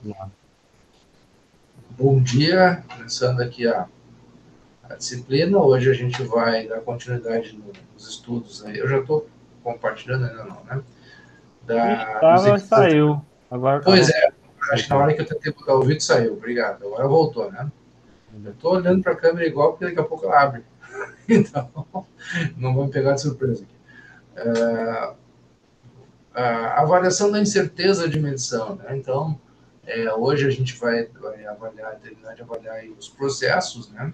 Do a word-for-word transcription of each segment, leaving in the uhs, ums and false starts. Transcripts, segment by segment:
Bom dia, começando aqui a, a disciplina. Hoje a gente vai dar continuidade nos estudos. Aí. Eu já estou compartilhando, ainda não, né? Da, dos Estava e exercícios. saiu. Agora Pois agora é, acho que na voltou. hora que eu tentei botar o vídeo saiu. Obrigado. Agora voltou, né? Eu estou olhando para a câmera igual, porque daqui a pouco ela abre. Então, não vamos pegar de surpresa aqui. É, a avaliação da incerteza de medição, né? Então, é, hoje a gente vai, vai avaliar, terminar de avaliar os processos, né?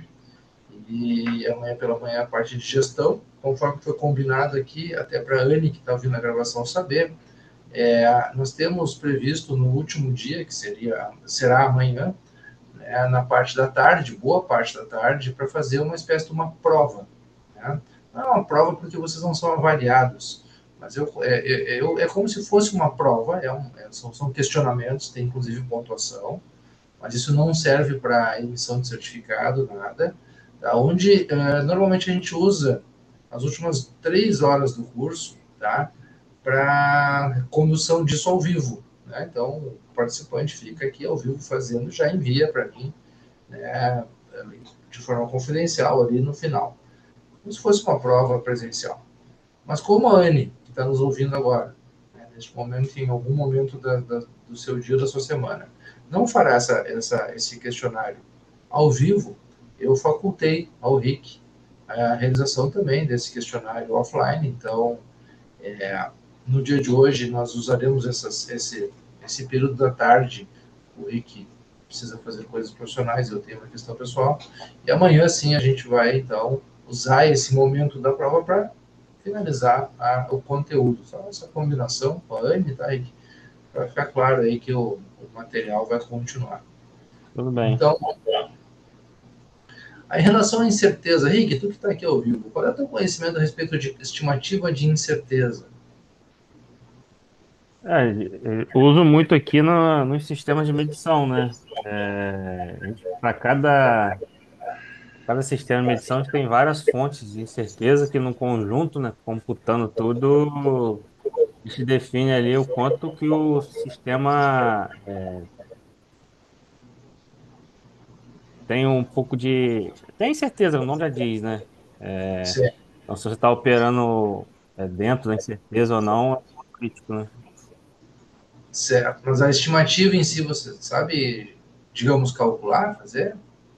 E amanhã pela manhã a parte de gestão, conforme foi combinado aqui, até para a Anne, que está ouvindo a gravação, saber. É, nós temos previsto no último dia, que seria, será amanhã, né, na parte da tarde, boa parte da tarde, para fazer uma espécie de uma prova. Né? Não é uma prova porque vocês não são avaliados, mas eu, é, é, eu, é como se fosse uma prova, é um, é, são, são questionamentos, tem inclusive pontuação, mas isso não serve para emissão de certificado, nada. Tá? Onde uh, normalmente a gente usa as últimas três horas do curso, tá? Para condução disso ao vivo. Né? Então, o participante fica aqui ao vivo fazendo, já envia para mim, né, de forma confidencial ali no final, como se fosse uma prova presencial. Mas como a Anne, que está nos ouvindo agora, né, neste momento, em algum momento da, da, do seu dia, da sua semana, não fará essa, essa, esse questionário ao vivo, eu facultei ao Rick a realização também desse questionário offline. Então, é, no dia de hoje, nós usaremos essas, esse, esse período da tarde. O Rick precisa fazer coisas profissionais, eu tenho uma questão pessoal. E amanhã, sim, a gente vai, então, usar esse momento da prova para finalizar a, o conteúdo. Só essa combinação com a Anne, tá, Rick? Para ficar claro aí que o, o material vai continuar. Tudo bem. Então, em relação à incerteza, Rick, tu que está aqui ao vivo, qual é o teu conhecimento a respeito de estimativa de incerteza? É, eu uso muito aqui no, nos sistemas de medição, né? É, para cada, cada sistema de medição, a gente tem várias fontes de incerteza que no conjunto, né, computando tudo, se define ali o quanto que o sistema é, tem um pouco de... Tem certeza, o nome já diz, né? É, Certo, então, se você está operando é, dentro da incerteza ou não, é um ponto crítico, né? certo. Mas a estimativa em si, você sabe, digamos, calcular, fazer?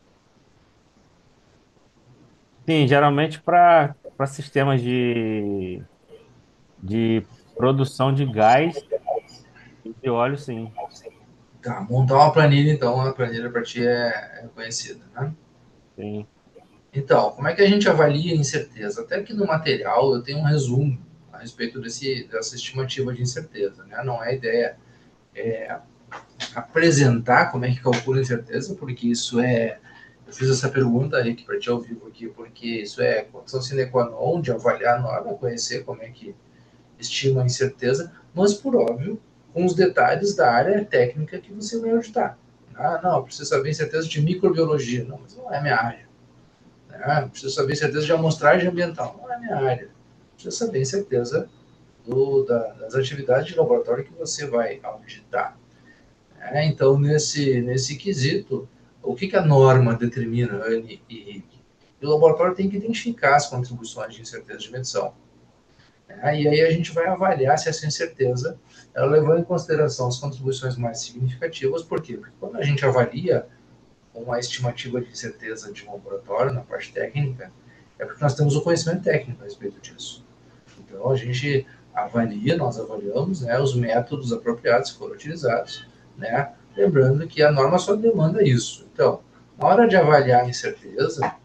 Sim, geralmente para para sistemas de, de produção de gás e de óleo, sim. Tá, montar uma planilha, então, a planilha para ti é, é conhecida, né? Sim. Então, como é que a gente avalia a incerteza? Até que no material eu tenho um resumo a respeito desse, dessa estimativa de incerteza, né? Não é ideia é, apresentar como é que calcula a incerteza, porque isso é. Eu fiz essa pergunta, Rick, para ti ao vivo aqui, porque isso é condição sine qua non de avaliar a norma, conhecer como é que estima a incerteza, mas por óbvio, com os detalhes da área técnica que você vai auditar. Ah, não, preciso saber incerteza de microbiologia. Não, mas não é minha área. Ah, preciso saber incerteza de amostragem ambiental. Não é minha área. Preciso saber incerteza do, da, das atividades de laboratório que você vai auditar. É, então, nesse, nesse quesito, o que, que a norma determina, Anne e Rick? O laboratório tem que identificar as contribuições de incerteza de medição. É, e aí a gente vai avaliar se essa incerteza, ela levando em consideração as contribuições mais significativas. Por quê? Porque quando a gente avalia uma estimativa de incerteza de um laboratório na parte técnica, é porque nós temos o conhecimento técnico a respeito disso. Então, a gente avalia, nós avaliamos, né, os métodos apropriados que foram utilizados, né, lembrando que a norma só demanda isso. Então, na hora de avaliar a incerteza,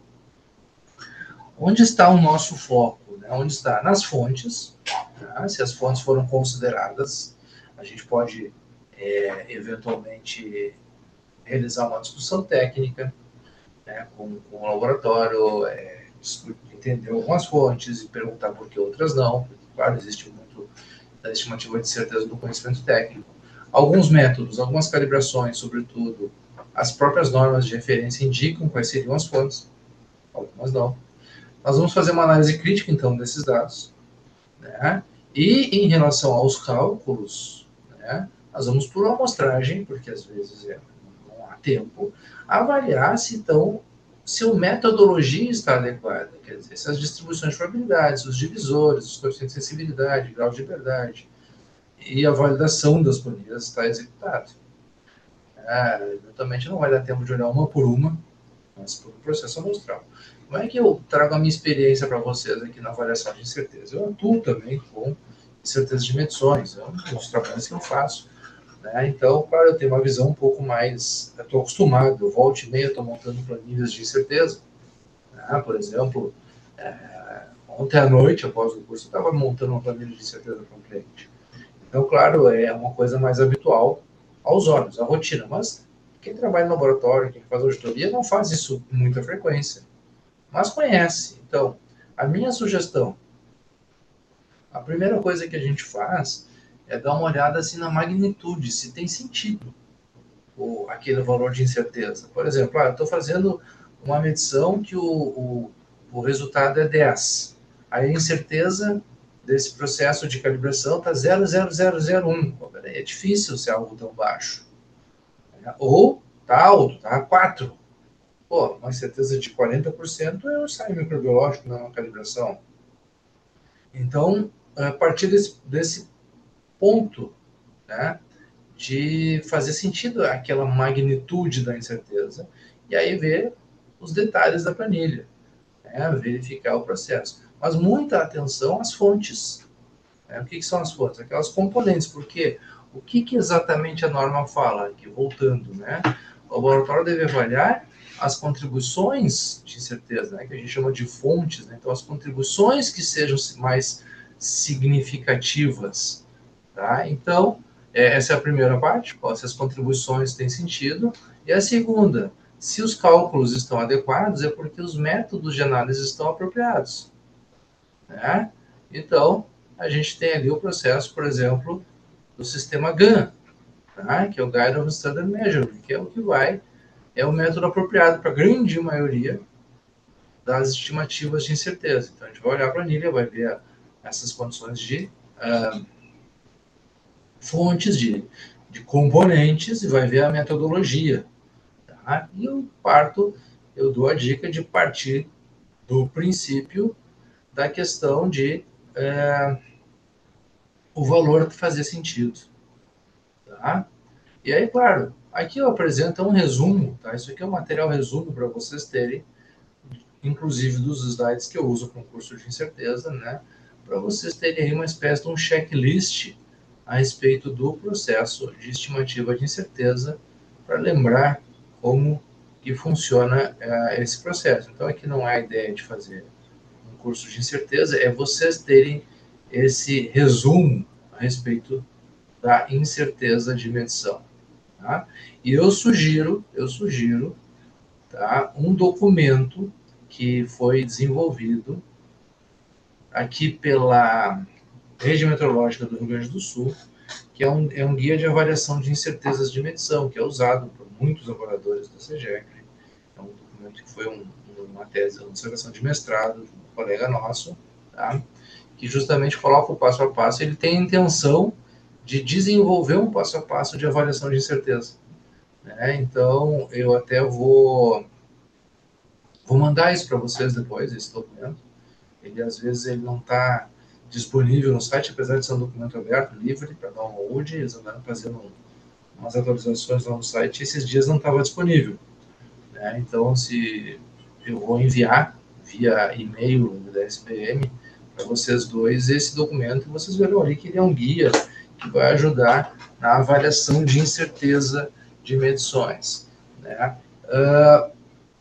onde está o nosso foco? Né? Onde está? Nas fontes. Tá? Se as fontes foram consideradas, a gente pode, é, eventualmente, realizar uma discussão técnica, né, com, com o laboratório, é, entender algumas fontes e perguntar por que outras não. Porque, claro, existe muito da estimativa de certeza do conhecimento técnico. Alguns métodos, algumas calibrações, sobretudo, as próprias normas de referência indicam quais seriam as fontes, algumas não. Nós vamos fazer uma análise crítica, então, desses dados, né? E em relação aos cálculos, né, nós vamos por uma amostragem, porque às vezes é, não há tempo, avaliar se então se a metodologia está adequada, quer dizer, se as distribuições de probabilidades, os divisores, os coeficientes de sensibilidade, grau de liberdade e a validação das planilhas está executado. É, eventualmente não vai dar tempo de olhar uma por uma, mas por um processo amostral. Como é que eu trago a minha experiência para vocês aqui na avaliação de incerteza? Eu atuo também com incerteza de medições, é um dos trabalhos que eu faço. Né? Então, claro, eu tenho uma visão um pouco mais... Eu estou acostumado, eu volto e meia, estou montando planilhas de incerteza. Né? Por exemplo, é, ontem à noite, após o curso, eu estava montando uma planilha de incerteza para um cliente. Então, claro, é uma coisa mais habitual aos olhos, a rotina, mas quem trabalha no laboratório, quem faz auditoria, não faz isso com muita frequência, mas conhece. Então, a minha sugestão, a primeira coisa que a gente faz é dar uma olhada assim na magnitude, se tem sentido o, aquele valor de incerteza. Por exemplo, ah, eu estou fazendo uma medição que o, o, o resultado é dez. Aí a incerteza desse processo de calibração está zero vírgula zero zero zero um. É difícil ser algo tão baixo. Ou está alto, está quatro. Pô, uma incerteza de quarenta por cento é um ensaio microbiológico, não é uma calibração. Então, a partir desse, desse ponto, né, de fazer sentido aquela magnitude da incerteza, e aí ver os detalhes da planilha, né, verificar o processo. Mas muita atenção às fontes. Né? O que, que são as fontes? Aquelas componentes, porque o que, que exatamente a norma fala? Aqui, voltando, né? O laboratório deve avaliar as contribuições de incerteza, né, que a gente chama de fontes, né? Então, as contribuições que sejam mais significativas. Tá? Então, essa é a primeira parte, se as contribuições têm sentido. E a segunda, se os cálculos estão adequados, é porque os métodos de análise estão apropriados. Né? Então, a gente tem ali o processo, por exemplo, do sistema GAN, tá? Que é o Guide of Standard Measurement, que é o que vai, é o método apropriado para a grande maioria das estimativas de incerteza. Então, a gente vai olhar a planilha, vai ver essas condições de uh, fontes, de, de componentes, e vai ver a metodologia. Tá? E eu parto, eu dou a dica de partir do princípio da questão de é, o valor fazer sentido. Tá? E aí, claro, aqui eu apresento um resumo, tá? Isso aqui é um material resumo para vocês terem, inclusive dos slides que eu uso para um curso de incerteza, né? Para vocês terem aí uma espécie de um checklist a respeito do processo de estimativa de incerteza, para lembrar como que funciona uh, esse processo. Então, aqui não é a ideia de fazer um curso de incerteza, é vocês terem esse resumo a respeito da incerteza de medição. Tá? E eu sugiro, eu sugiro, tá, um documento que foi desenvolvido aqui pela Rede Meteorológica do Rio Grande do Sul, que é um, é um guia de avaliação de incertezas de medição, que é usado por muitos laboradores da SEGEC. É um documento que foi um, uma tese, uma dissertação de mestrado de um colega nosso, tá? Que justamente coloca o passo a passo. Ele tem a intenção de desenvolver um passo a passo de avaliação de incerteza. Né? Então, eu até vou, vou mandar isso para vocês depois, esse documento. Ele, às vezes, ele não está disponível no site, apesar de ser um documento aberto, livre, para download. Eles andaram fazendo umas atualizações lá no site, e esses dias não estava disponível. Né? Então, se eu vou enviar via e-mail da S P M para vocês dois esse documento, e vocês verão ali que ele é um guia que vai ajudar na avaliação de incerteza de medições. Né? Uh,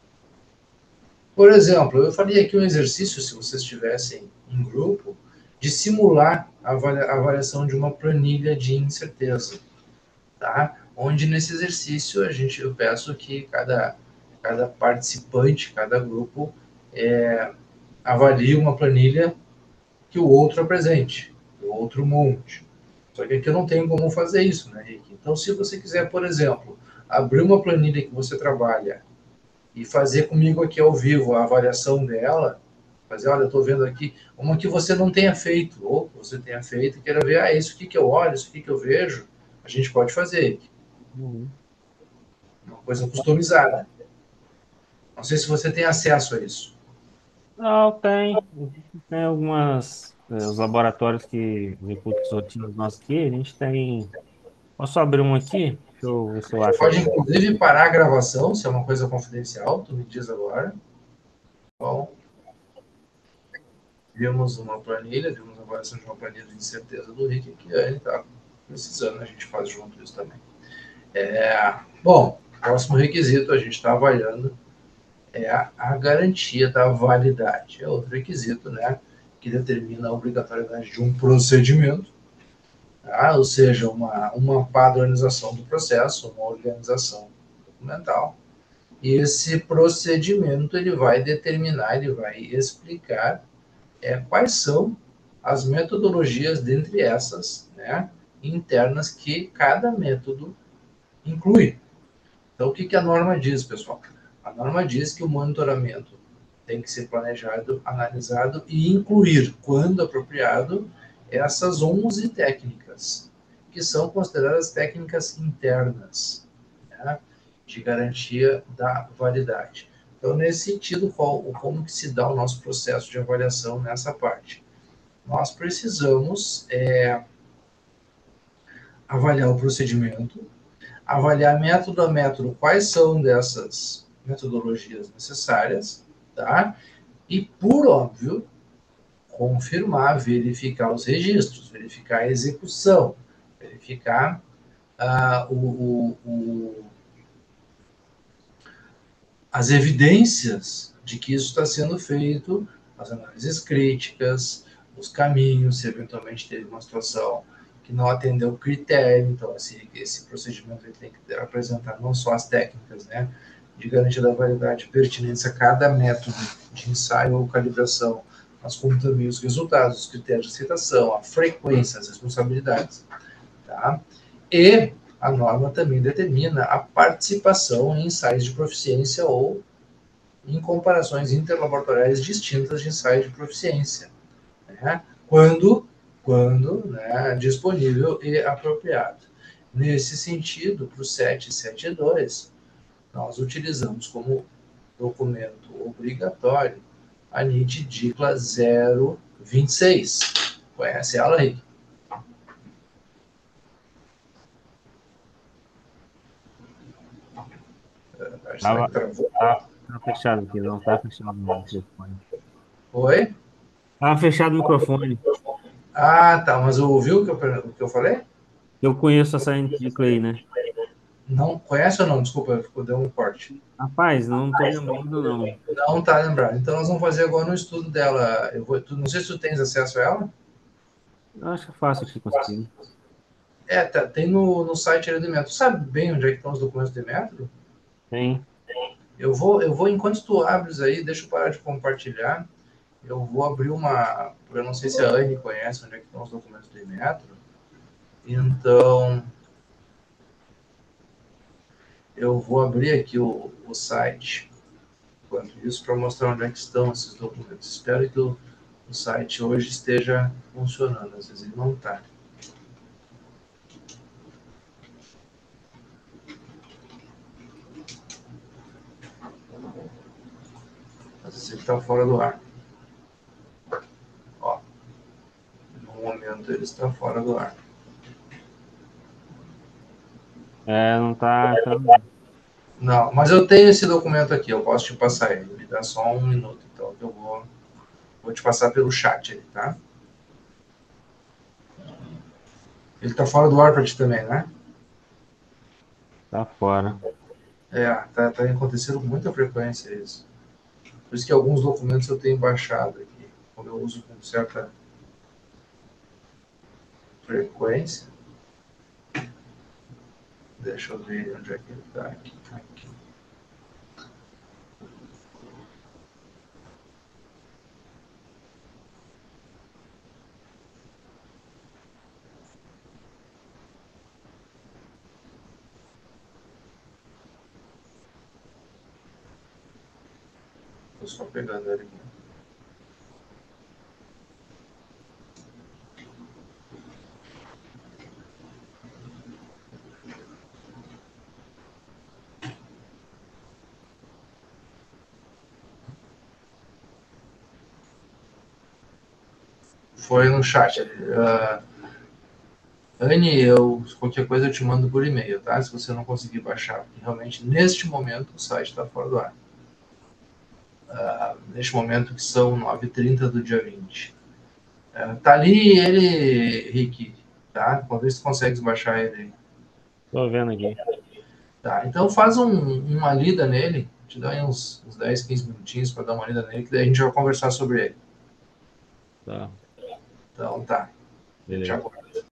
por exemplo, eu faria aqui um exercício, se vocês tivessem um grupo, de simular a avaliação de uma planilha de incerteza, tá? Onde nesse exercício a gente, eu peço que cada, cada participante, cada grupo, é, avalie uma planilha que o outro apresente, que o outro monte. Só que aqui eu não tenho como fazer isso, né, Rick? Então, se você quiser, por exemplo, abrir uma planilha que você trabalha e fazer comigo aqui ao vivo a avaliação dela, fazer, olha, eu estou vendo aqui, uma que você não tenha feito, ou que você tenha feito, e queira ver, ah, isso aqui que eu olho, isso aqui que eu vejo, a gente pode fazer. Uhum. Uma coisa customizada. Não sei se você tem acesso a isso. Não, tem. Tem algumas. É, os laboratórios que executam as rotinas nossas aqui, a gente tem. Posso abrir um aqui? Deixa eu ver se eu acho Pode, aqui. inclusive, parar a gravação, se é uma coisa confidencial, tu me diz agora. Bom, vimos uma planilha, vimos a avaliação de uma planilha de incerteza do Rick, que a gente está precisando, a gente faz junto isso também. É, bom, próximo requisito, a gente está avaliando é a, a garantia da validade. É outro requisito, né, que determina a obrigatoriedade de um procedimento, tá? Ou seja, uma, uma padronização do processo, uma organização documental. E esse procedimento ele vai determinar, ele vai explicar é, quais são as metodologias dentre essas, né, internas que cada método inclui. Então, o que, que a norma diz, pessoal? A norma diz que o monitoramento tem que ser planejado, analisado e incluir, quando apropriado, essas onze técnicas, que são consideradas técnicas internas, né, de garantia da validade. Então, nesse sentido, qual, como que se dá o nosso processo de avaliação nessa parte? Nós precisamos é, avaliar o procedimento, avaliar método a método quais são dessas metodologias necessárias, tá? E, por óbvio, confirmar, verificar os registros, verificar a execução, verificar ah, o, o, o, as evidências de que isso está sendo feito, as análises críticas, os caminhos, se eventualmente teve uma situação que não atendeu o critério, então esse, esse procedimento ele tem que apresentar não só as técnicas, né, de garantia da validade pertinentes a cada método de ensaio ou calibração, mas como também os resultados, os critérios de aceitação, a frequência, as responsabilidades, tá? E a norma também determina a participação em ensaios de proficiência ou em comparações interlaboratoriais distintas de ensaios de proficiência, né? quando, quando né, disponível e apropriado. Nesse sentido, para o sete sete e dois, nós utilizamos como documento obrigatório a N I T DICLA zero vinte e seis. Conhece ela, Rick? Será Tava, que travou? tá, tá fechado aqui, não tá fechado o microfone. Oi? Tava fechado o microfone. Ah, tá, mas ouviu o que eu, o que eu falei? Eu conheço essa Anticla aí, né? Não conhece ou não? Desculpa, ficou deu um corte. Rapaz, não tô lembrando, não. Não tá lembrado. Então nós vamos fazer agora um estudo dela. Eu vou, tu, não sei se tu tens acesso a ela. Eu acho que é fácil aqui conseguir. É, tá, tem no, no site ali do Metro. Tu sabe bem onde é que estão os documentos do Metro? Tem. Eu vou, eu vou, enquanto tu abres aí, deixa eu parar de compartilhar. Eu vou abrir uma. Eu não sei se a Anne conhece onde é que estão os documentos do Metro. Então, eu vou abrir aqui o, o site, enquanto isso, para mostrar onde é que estão esses documentos. Espero que o, o site hoje esteja funcionando. Às vezes ele não está. Às vezes ele está fora do ar. Ó, no momento ele está fora do ar. É, não tá entrando. Não, mas eu tenho esse documento aqui, eu posso te passar ele. Me dá só um minuto, então, que eu vou, vou te passar pelo chat aí, tá? Ele está fora do ar para ti também, né? Tá fora. É, tá, tá acontecendo com muita frequência isso. Por isso que alguns documentos eu tenho baixado aqui, quando eu uso com certa frequência. Deixa eu ver onde é que ele está aqui. aqui. Estou só pegando ele aqui. Foi no chat. Uh, Anne, eu, qualquer coisa eu te mando por e-mail, tá? Se você não conseguir baixar, porque realmente neste momento o site está fora do ar. Uh, neste momento que são nove e trinta do dia vinte. Uh, tá ali ele, Rick, tá? Vamos ver se consegue baixar ele. Tô vendo aqui. Tá, então faz um, uma lida nele, te dá aí uns, uns dez, quinze minutinhos para dar uma lida nele, que daí a gente vai conversar sobre ele. Tá, Então tá, beleza. tchau.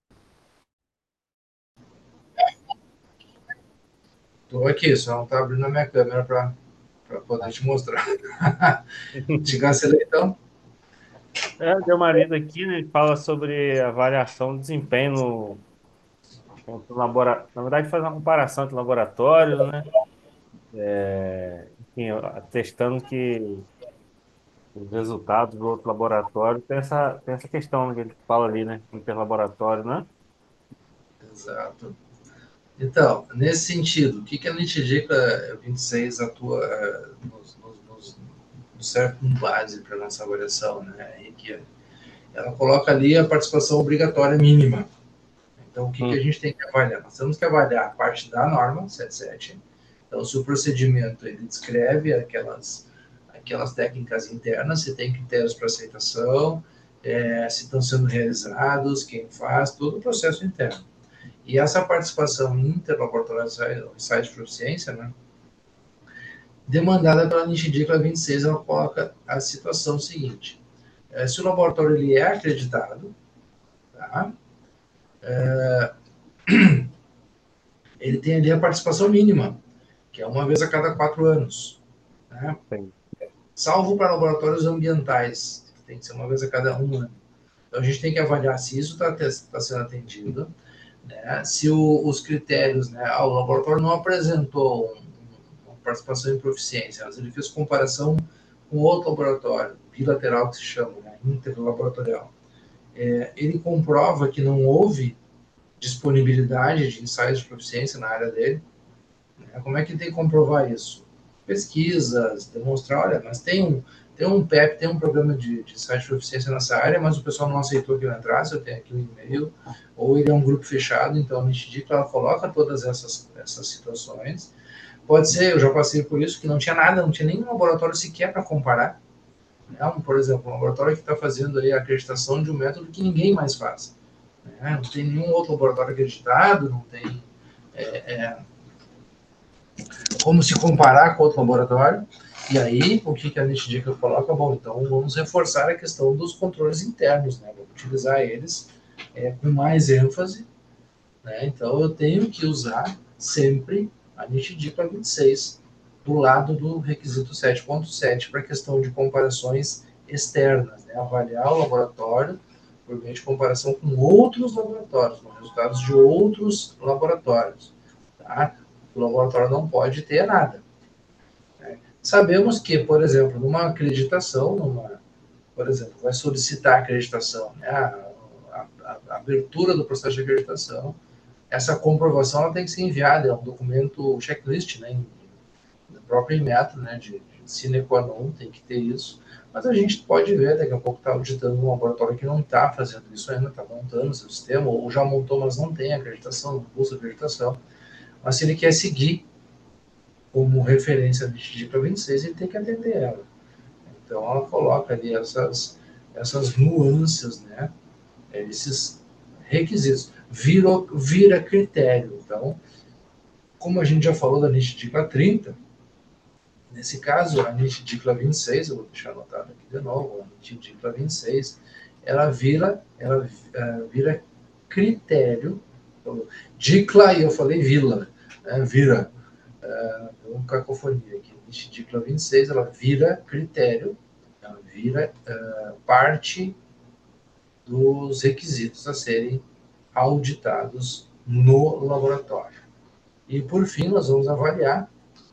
Tô aqui, só não tá abrindo a minha câmera para poder te mostrar. Te cancelei então? É, deu uma lida aqui, né? Ele fala sobre avaliação de desempenho no, no labora... Na verdade, faz uma comparação entre laboratórios, né? É, enfim, testando que os resultados do outro laboratório tem essa, tem essa questão, né, que ele fala ali, né? Interlaboratório, né? Exato. Então, nesse sentido, o que, que a Nitidica vinte e seis atua uh, nos, nos, nos, nos serve como base para nossa avaliação, né? E que ela coloca ali a participação obrigatória mínima. Então, o que, que a Hum, gente tem que avaliar? Nós temos que avaliar a parte da norma setenta e sete. Então, se o procedimento ele descreve aquelas, aquelas técnicas internas, se tem critérios para aceitação, é, se estão sendo realizados, quem faz, todo o processo interno. E essa participação interlaboratorial em site de proficiência, né, demandada pela NIST-DICLA vinte e seis, ela coloca a situação seguinte. É, se o laboratório ele é acreditado, tá, ele tem ali a participação mínima, que é uma vez a cada quatro anos. Né? tem. Salvo para laboratórios ambientais, que tem que ser uma vez a cada um ano. Então a gente tem que avaliar se isso está tá sendo atendido, né? Se o, os critérios, né? Ah, o laboratório não apresentou um, uma participação em proficiência, mas ele fez comparação com outro laboratório, bilateral que se chama, né? Interlaboratorial. É, ele comprova que não houve disponibilidade de ensaios de proficiência na área dele. Né? Como é que tem que comprovar isso? Pesquisas, demonstrar, olha, mas tem um, tem um P E P, tem um programa de, de site de proficiência nessa área, mas o pessoal não aceitou que eu entrasse, eu tenho aqui um e-mail, ou ele é um grupo fechado, então a NIST ela coloca todas essas, essas situações. Pode ser, eu já passei por isso, que não tinha nada, não tinha nenhum laboratório sequer para comparar. Né? Por exemplo, um laboratório que está fazendo aí a acreditação de um método que ninguém mais faz. Né? Não tem nenhum outro laboratório acreditado, não tem é, é, como se comparar com outro laboratório. E aí, o que, que a NIST coloca? Bom, então vamos reforçar a questão dos controles internos, né? Vamos utilizar eles é, com mais ênfase. Né? Então, eu tenho que usar sempre a NIST vinte e seis do lado do requisito sete ponto sete para a questão de comparações externas, né? Avaliar o laboratório por meio de comparação com outros laboratórios, com resultados de outros laboratórios. Tá? O laboratório não pode ter nada. Né? Sabemos que, por exemplo, numa acreditação, numa, por exemplo, vai solicitar acreditação, né? a, a, a abertura do processo de acreditação, essa comprovação ela tem que ser enviada, é um documento checklist, né? No próprio método, né? De, de sine qua non, tem que ter isso. Mas a gente pode ver, daqui a pouco está auditando um laboratório que não está fazendo isso ainda, está montando o seu sistema, ou já montou, mas não tem acreditação, não busca acreditação. Mas se ele quer seguir como referência de para vinte e seis, ele tem que atender ela. Então, ela coloca ali essas, essas nuances, né? Esses requisitos. Vira, vira critério. Então, como a gente já falou da NIST-DICLA trinta, nesse caso, a NIST-DICLA vinte e seis, eu vou deixar anotado aqui de novo, a NIST-DICLA vinte e seis, ela vira, ela uh, vira critério. DICLA, e eu falei vila, né? Vira. Uh, uma cacofonia aqui. A NIST-DICLA vinte e seis, ela vira critério, ela vira uh, parte dos requisitos a serem auditados no laboratório. E, por fim, nós vamos avaliar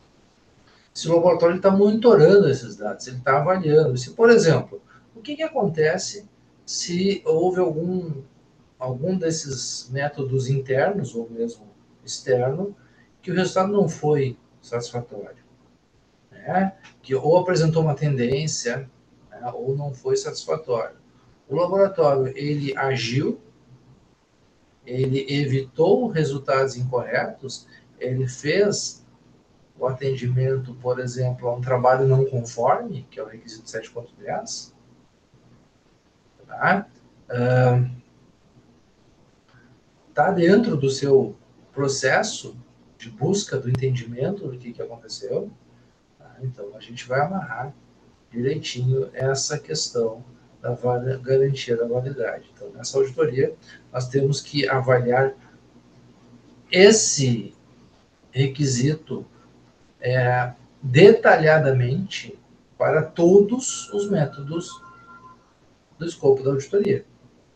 se o laboratório está monitorando esses dados, ele está avaliando. Se, por exemplo, o que, que acontece se houve algum, algum desses métodos internos, ou mesmo externo, que o resultado não foi satisfatório, né? Que ou apresentou uma tendência, né? Ou não foi satisfatório. O laboratório, ele agiu, ele evitou resultados incorretos, ele fez o atendimento, por exemplo, a um trabalho não conforme, que é o requisito sete ponto dez, tá? Uh, tá dentro do seu processo de busca do entendimento do que, que aconteceu, tá? Então a gente vai amarrar direitinho essa questão da garantia da validade. Então, nessa auditoria, nós temos que avaliar esse requisito é, detalhadamente para todos os métodos do escopo da auditoria.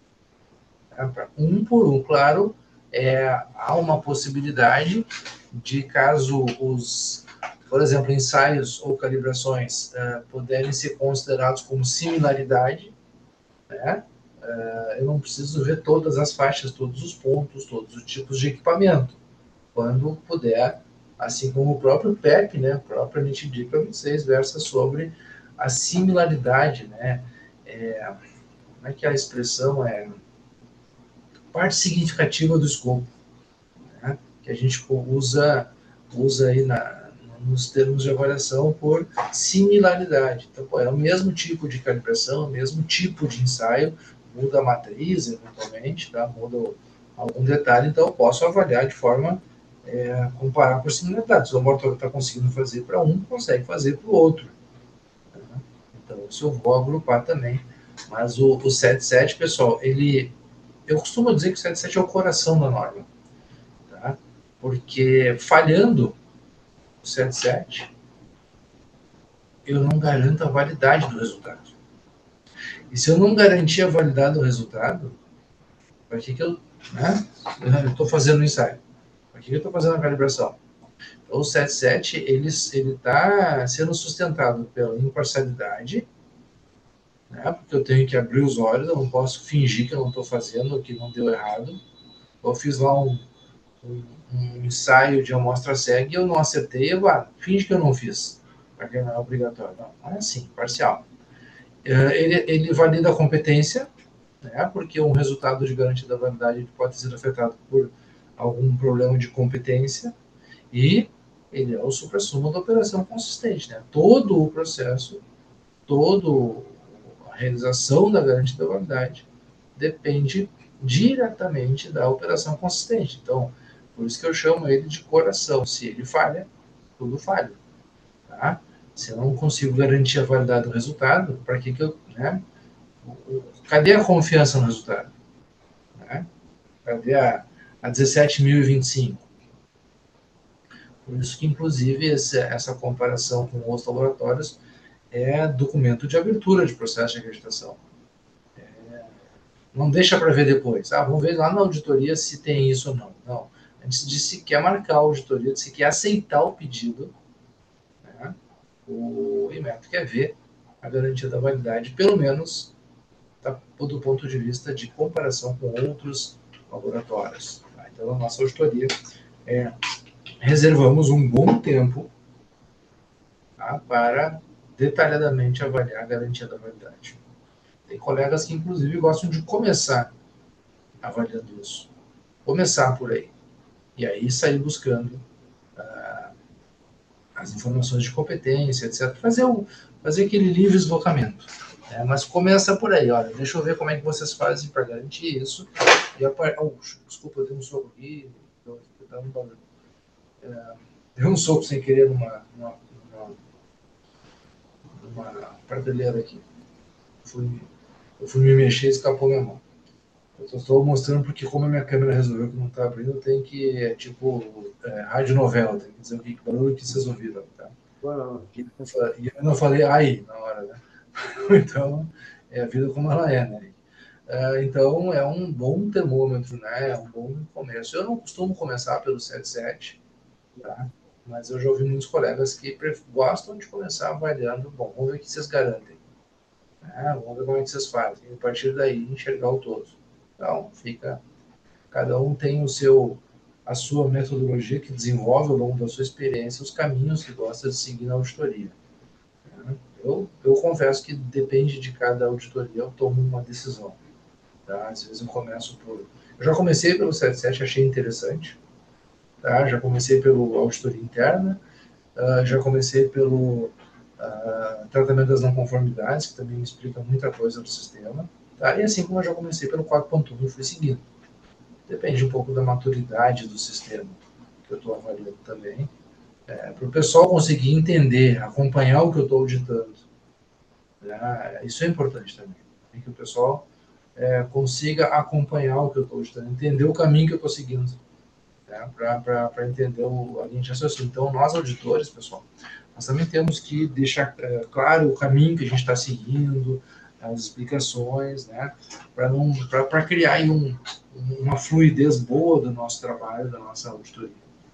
Um por um, claro, é, há uma possibilidade de, caso os, por exemplo, ensaios ou calibrações uh, puderem ser considerados como similaridade, né? Uh, eu não preciso ver todas as faixas, todos os pontos, todos os tipos de equipamento. Quando puder, assim como o próprio P E P, né, a própria N I T Dica vinte e seis, versa sobre a similaridade, né? É, como é que a expressão é? Parte significativa do escopo, né, que a gente usa, usa aí na, nos termos de avaliação por similaridade. Então, pô, é o mesmo tipo de calibração, o mesmo tipo de ensaio, muda a matriz, eventualmente, tá? Muda algum detalhe, então eu posso avaliar de forma é, comparar por similaridade. Se o laboratório está conseguindo fazer para um, consegue fazer para o outro. Tá? Então, isso eu vou agrupar também. Mas o, o setenta e sete, pessoal, ele... Eu costumo dizer que o setenta e sete é o coração da norma. Tá? Porque falhando o setenta e sete, eu não garanto a validade do resultado. E se eu não garantir a validade do resultado, para que, que eu né, estou fazendo o ensaio? Para que, que eu estou fazendo a calibração? Então, o setenta e sete ele está sendo sustentado pela imparcialidade, né, porque eu tenho que abrir os olhos, eu não posso fingir que eu não estou fazendo, que não deu errado. Eu fiz lá um, um, um ensaio de amostra cega e eu não acertei, eu ah, finge que eu não fiz, porque não é obrigatório. Não, não é assim, parcial. Ele, ele valida a competência, né, porque um resultado de garantia da validade pode ser afetado por algum problema de competência, e ele é o suprassumo da operação consistente. Né? Todo o processo, toda a realização da garantia da validade depende diretamente da operação consistente. Então, por isso que eu chamo ele de coração. Se ele falha, tudo falha. Tá? Se eu não consigo garantir a validade do resultado, para que, que eu... Né? Cadê a confiança no resultado? Né? Cadê a, a dezessete mil e vinte e cinco? Por isso que, inclusive, esse, essa comparação com outros laboratórios é documento de abertura de processo de acreditação. É, não deixa para ver depois. Ah, vamos ver lá na auditoria se tem isso ou não. Não. Antes de sequer marcar a auditoria, de sequer aceitar o pedido, né, o IMEP quer ver a garantia da validade, pelo menos tá, do ponto de vista de comparação com outros laboratórios. Tá? Então, a nossa auditoria, é, reservamos um bom tempo, tá, para detalhadamente avaliar a garantia da validade. Tem colegas que, inclusive, gostam de começar avaliando isso. Começar por aí. E aí sair buscando uh, as informações de competência, etcétera. Fazer, o, fazer aquele livre deslocamento. É, mas começa por aí, olha, deixa eu ver como é que vocês fazem para garantir isso. E a par... oh, desculpa, eu dei um soco aqui, eu, eu um barulho. É, deu um soco sem querer numa, numa, numa, numa prateleira aqui. Fui, eu fui me mexer e escapou minha mão. Eu só estou mostrando porque, como a minha câmera resolveu que não está abrindo, eu tenho que, é, tipo, é, radionovela, tem que dizer o que barulho que vocês ouviram, tá? Bueno. E eu não falei ai na hora, né? Então, é a vida como ela é, né? Uh, então, é um bom termômetro, né? É um bom começo. Eu não costumo começar pelo setenta e sete, tá? Mas eu já ouvi muitos colegas que gostam de começar avaliando, bom, vamos ver o que vocês garantem. Né? Vamos ver como é que vocês fazem. E a partir daí, enxergar o todo. Então, fica... Cada um tem o seu, a sua metodologia que desenvolve ao longo da sua experiência, os caminhos que gosta de seguir na auditoria. Né? Eu, eu confesso que depende de cada auditoria, eu tomo uma decisão. Tá? Às vezes eu começo por... Eu já comecei pelo setenta e sete, achei interessante. Tá? Já comecei pelo auditoria interna, uh, já comecei pelo uh, tratamento das não conformidades, que também me explica muita coisa do sistema. Tá? E assim como eu já comecei pelo quatro ponto um e fui seguindo. Depende um pouco da maturidade do sistema, que eu estou avaliando também. É, para o pessoal conseguir entender, acompanhar o que eu estou auditando. Né? Isso é importante também. Tem que o pessoal é, consiga acompanhar o que eu estou auditando, entender o caminho que eu estou seguindo, né? Para entender o, a linha de raciocínio. Então, nós auditores, pessoal, nós também temos que deixar é, claro o caminho que a gente está seguindo, as explicações, né? Para criar aí um, uma fluidez boa do nosso trabalho, da nossa auditoria.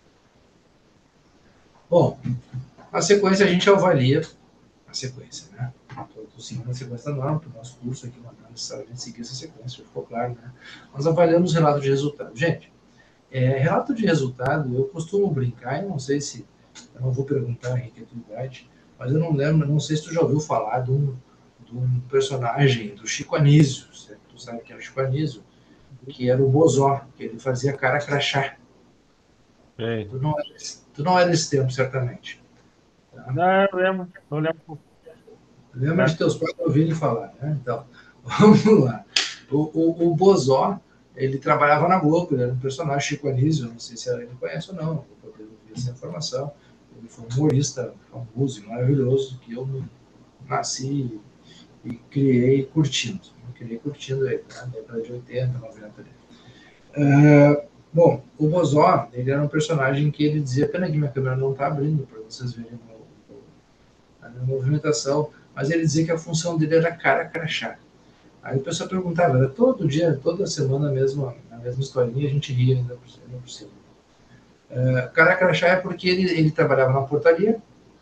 Bom, a sequência a gente avalia a sequência, né? Estou seguindo a sequência da norma, para o nosso curso aqui, não é necessariamente seguir essa sequência, já ficou claro, né? Nós avaliamos relato de resultado. Gente, é, relato de resultado, eu costumo brincar, eu não sei se, eu não vou perguntar, Henrique, a tua idade, mas eu não lembro, não sei se tu já ouviu falar de um, de um personagem do Chico Anísio, tu sabe que é o Chico Anísio, que era o Bozó, que ele fazia cara crachá. É. Tu não, é, tu não é desse tempo, certamente. Tá? Não, eu lembro, eu lembro. Lembra de Tá? teus pais ouvirem falar, né? Então, vamos lá. O, o, o Bozó, ele trabalhava na Globo, ele era um personagem, Chico Anísio, não sei se ele conhece ou não, vou poder ouvir essa informação. Ele foi um humorista famoso e maravilhoso, que eu nasci e criei curtindo. Eu criei curtindo ele, né? Década de oitenta, noventa dele. Uh, bom, o Bozó, ele era um personagem que ele dizia, pena que minha câmera não está abrindo para vocês verem a minha movimentação, mas ele dizia que a função dele era cara crachá. Aí o pessoal perguntava, era todo dia, toda semana a mesma, a mesma historinha, a gente ria ainda por cima. Por cima. Uh, cara crachá é porque ele, ele trabalhava na portaria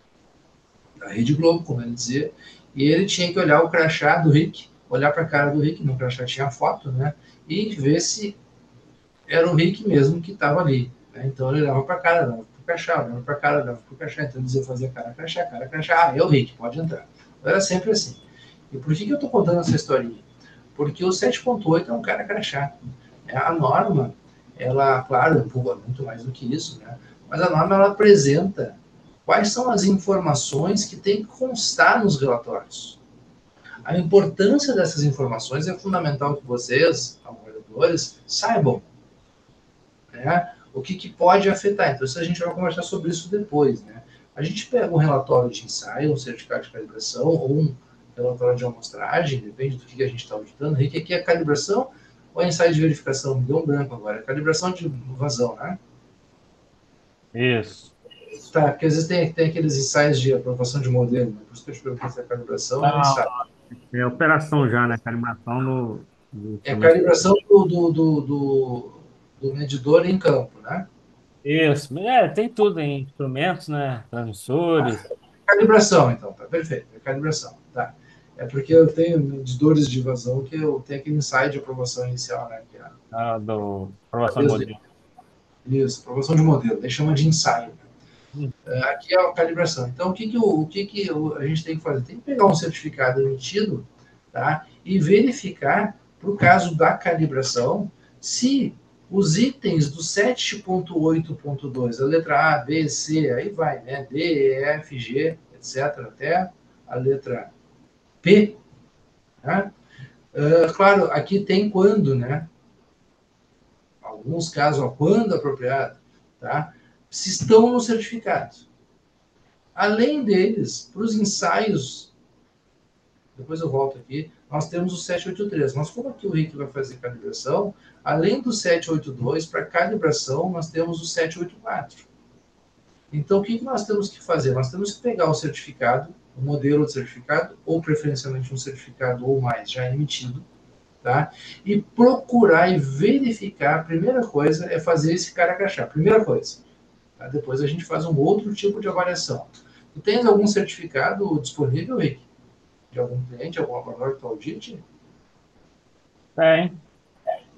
da Rede Globo, como ele dizia, e ele tinha que olhar o crachá do Rick, olhar para a cara do Rick, no crachá tinha foto, né, e ver se era o Rick mesmo que estava ali. Né? Então ele olhava para a cara, dava para o crachá, olhava para a cara, dava para o crachá, então ele dizia, fazia cara crachá, cara crachá, ah, é o Rick, pode entrar. Então, era sempre assim. E por que, que eu estou contando essa historinha? Porque o sete ponto oito é um cara crachá. A norma, ela, claro, empurra muito mais do que isso, né? Mas a norma, ela apresenta quais são as informações que tem que constar nos relatórios. A importância dessas informações é fundamental que vocês, avaliadores, saibam, né? O que, que pode afetar. Então, isso a gente vai conversar sobre isso depois, né? A gente pega um relatório de ensaio, um certificado de calibração ou um relatório de amostragem, depende do que a gente está auditando. Rick, aqui é calibração ou é ensaio de verificação? Me deu um branco agora. É calibração de vazão, né? Isso. Tá, porque às vezes tem, tem aqueles ensaios de aprovação de modelo, né? Por isso que eu te perguntei se é calibração ou Não, ensaio. é operação já, né? Calibração do, do É a instrumento. calibração do, do, do, do, do medidor em campo, né? Isso, é, tem tudo em instrumentos, né? Ah, Transmissores. calibração, então, tá perfeito. É calibração, tá. É porque eu tenho medidores de vazão que eu tenho aquele ensaio de aprovação inicial, né? Que é a, Ah, do aprovação de desde, modelo. isso, aprovação de modelo, daí chama de ensaio. Hum. Aqui é a calibração. Então, o que, que, o, o que, que a gente tem que fazer? Tem que pegar um certificado emitido, tá? E verificar, para o caso da calibração, se os itens do sete ponto oito ponto dois, a letra A, B, C, aí vai, né? D, E, F, G, etcétera, até a letra P, né? Uh, claro, aqui tem quando, né? Alguns casos, ó, quando apropriado, tá? Se estão no certificado. Além deles, para os ensaios, depois eu volto aqui, nós temos o sete oito três. Mas como aqui o Rick vai fazer calibração, além do sete oito dois, para calibração, nós temos o sete oito quatro. Então, o que nós temos que fazer? Nós temos que pegar o certificado, o modelo de certificado, ou preferencialmente um certificado ou mais já emitido, tá? E procurar e verificar. A primeira coisa é fazer esse cara crachá. Primeira coisa. Tá? Depois a gente faz um outro tipo de avaliação. Tu tens algum certificado disponível, Rick? De algum cliente, algum laboratório que tu audite? Tem.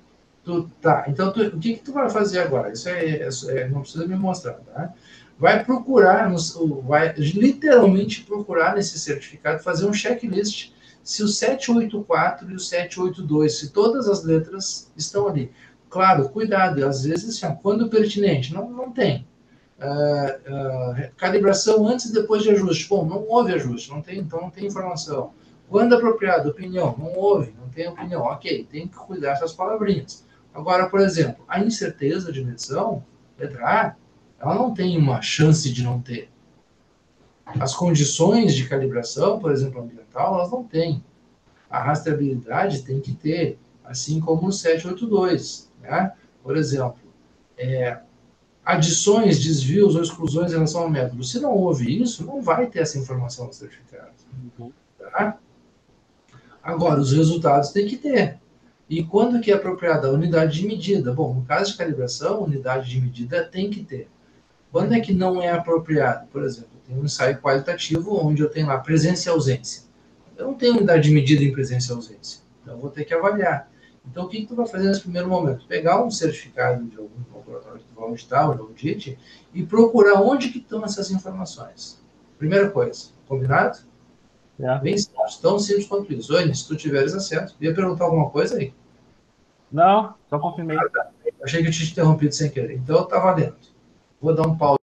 Tu, tá, então tu, o que, que tu vai fazer agora? Isso é, é- é- não precisa me mostrar, tá? Vai procurar, no- vai literalmente procurar nesse certificado, fazer um checklist se o setecentos e oitenta e quatro e o setecentos e oitenta e dois, se todas as letras estão ali. Claro, cuidado, às vezes, assim, quando pertinente, não, não tem. Ah, ah, calibração antes e depois de ajuste. Bom, não houve ajuste, não tem, então não tem informação. Quando apropriado, opinião, não houve, não tem opinião. Ok, tem que cuidar dessas palavrinhas. Agora, por exemplo, a incerteza de medição, letra A, ela não tem uma chance de não ter. As condições de calibração, por exemplo, ambiental, elas não têm. A rastreabilidade tem que ter, assim como o setecentos e oitenta e dois. Né? Por exemplo, é, adições, desvios ou exclusões em relação ao método. Se não houve isso, não vai ter essa informação no certificado. Uhum. Tá? Agora, os resultados tem que ter. E quando que é apropriada? A unidade de medida. Bom, no caso de calibração, unidade de medida tem que ter. Quando é que não é apropriado? Por exemplo, tem um ensaio qualitativo onde eu tenho lá presença e ausência. Eu não tenho unidade de medida em presença e ausência. Então, eu vou ter que avaliar. Então, o que, que tu vai fazer nesse primeiro momento? Pegar um certificado de algum laboratório que tu vai auditar, ou de audite, e procurar onde que estão essas informações. Primeira coisa, combinado? É. Bem simples, tão simples quanto isso. Oi, se tu tiveres acesso. Ia perguntar alguma coisa aí? Não, só confirmei. Achei que eu tinha te interrompido sem querer. Então, tá valendo. Vou dar um pause.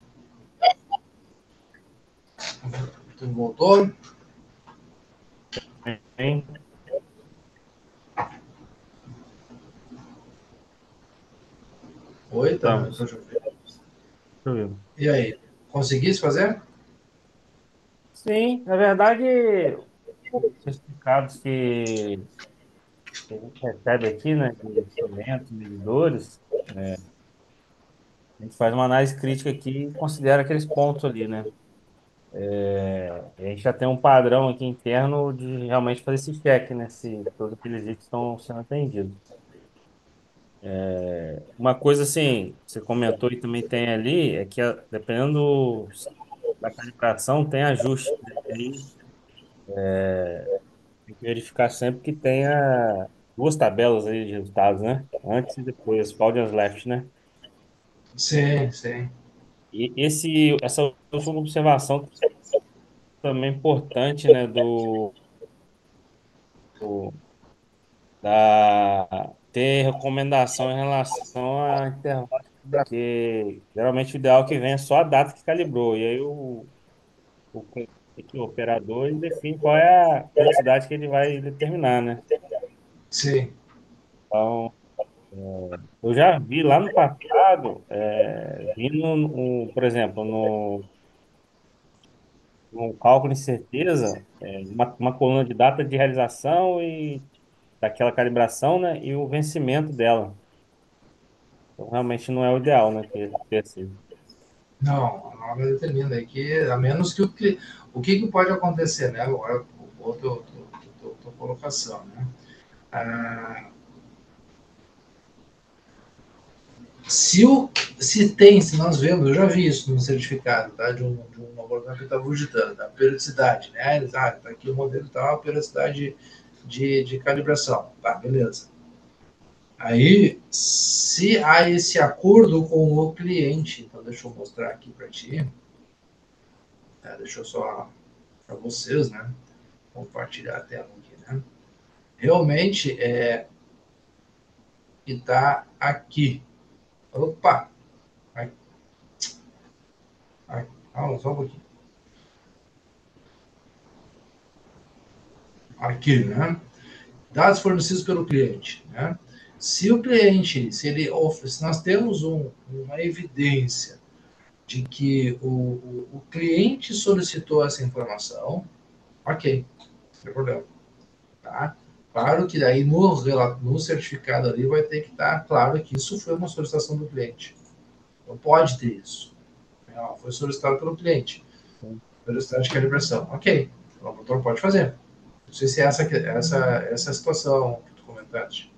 Tu voltou? Hein? Oi, tá, tô Estamos. te ouvindo. Deixa eu ver. E aí, conseguisse fazer? Sim, na verdade, os certificados que que a gente recebe aqui, né, de instrumentos, medidores, a gente faz uma análise crítica aqui e considera aqueles pontos ali, né? É, a gente já tem um padrão aqui interno de realmente fazer esse check, né, se todos aqueles itens estão sendo atendidos. Uma coisa assim, você comentou e também tem ali, é que a- dependendo da calibração, tem ajuste, né? E aí tem que verificar sempre que tenha duas tabelas aí de resultados, né? Antes e depois, forward and left, né? Sim, sim. E esse, essa última observação também importante, né, do, do- da ter recomendação em relação a intervalo de calibração, porque geralmente o ideal é que venha só a data que calibrou, e aí o, o, o operador ele define qual é a velocidade que ele vai determinar, né? Sim. Então, eu já vi lá no passado, é, vi no, no- por exemplo, no, no cálculo de certeza, é, uma, uma coluna de data de realização e daquela calibração, né? E o vencimento dela. Então, realmente não é o ideal, né? Ter, ter sido. Não, a norma determina aí que, a menos que o que, o que, que pode acontecer, né? Agora, outra, outra, outra colocação, né? Ah, se, o, se tem, se nós vemos, eu já vi isso no certificado, tá? De um, de um laboratório que estava auditando, da periodicidade, né? Eles, ah, tá aqui o modelo tal, a periodicidade de, de calibração. Tá, beleza. Aí, se há esse acordo com o cliente, então deixa eu mostrar aqui para ti, tá? Deixa eu só para vocês, né? Compartilhar a tela aqui, né? Realmente é que está aqui. Opa! Ai, ai, calma, só um pouquinho. Aqui, né? Dados fornecidos pelo cliente, né? Se o cliente, se ele se nós temos um, uma evidência de que o, o, o cliente solicitou essa informação, ok, não tem problema, tá? Claro que daí no, no certificado ali vai ter que estar claro que isso foi uma solicitação do cliente. Não pode ter isso. Não, foi solicitado pelo cliente. Velocidade de calibração. Ok, o laboratório pode fazer. Não sei se é essa, essa, essa situação que tu comentaste.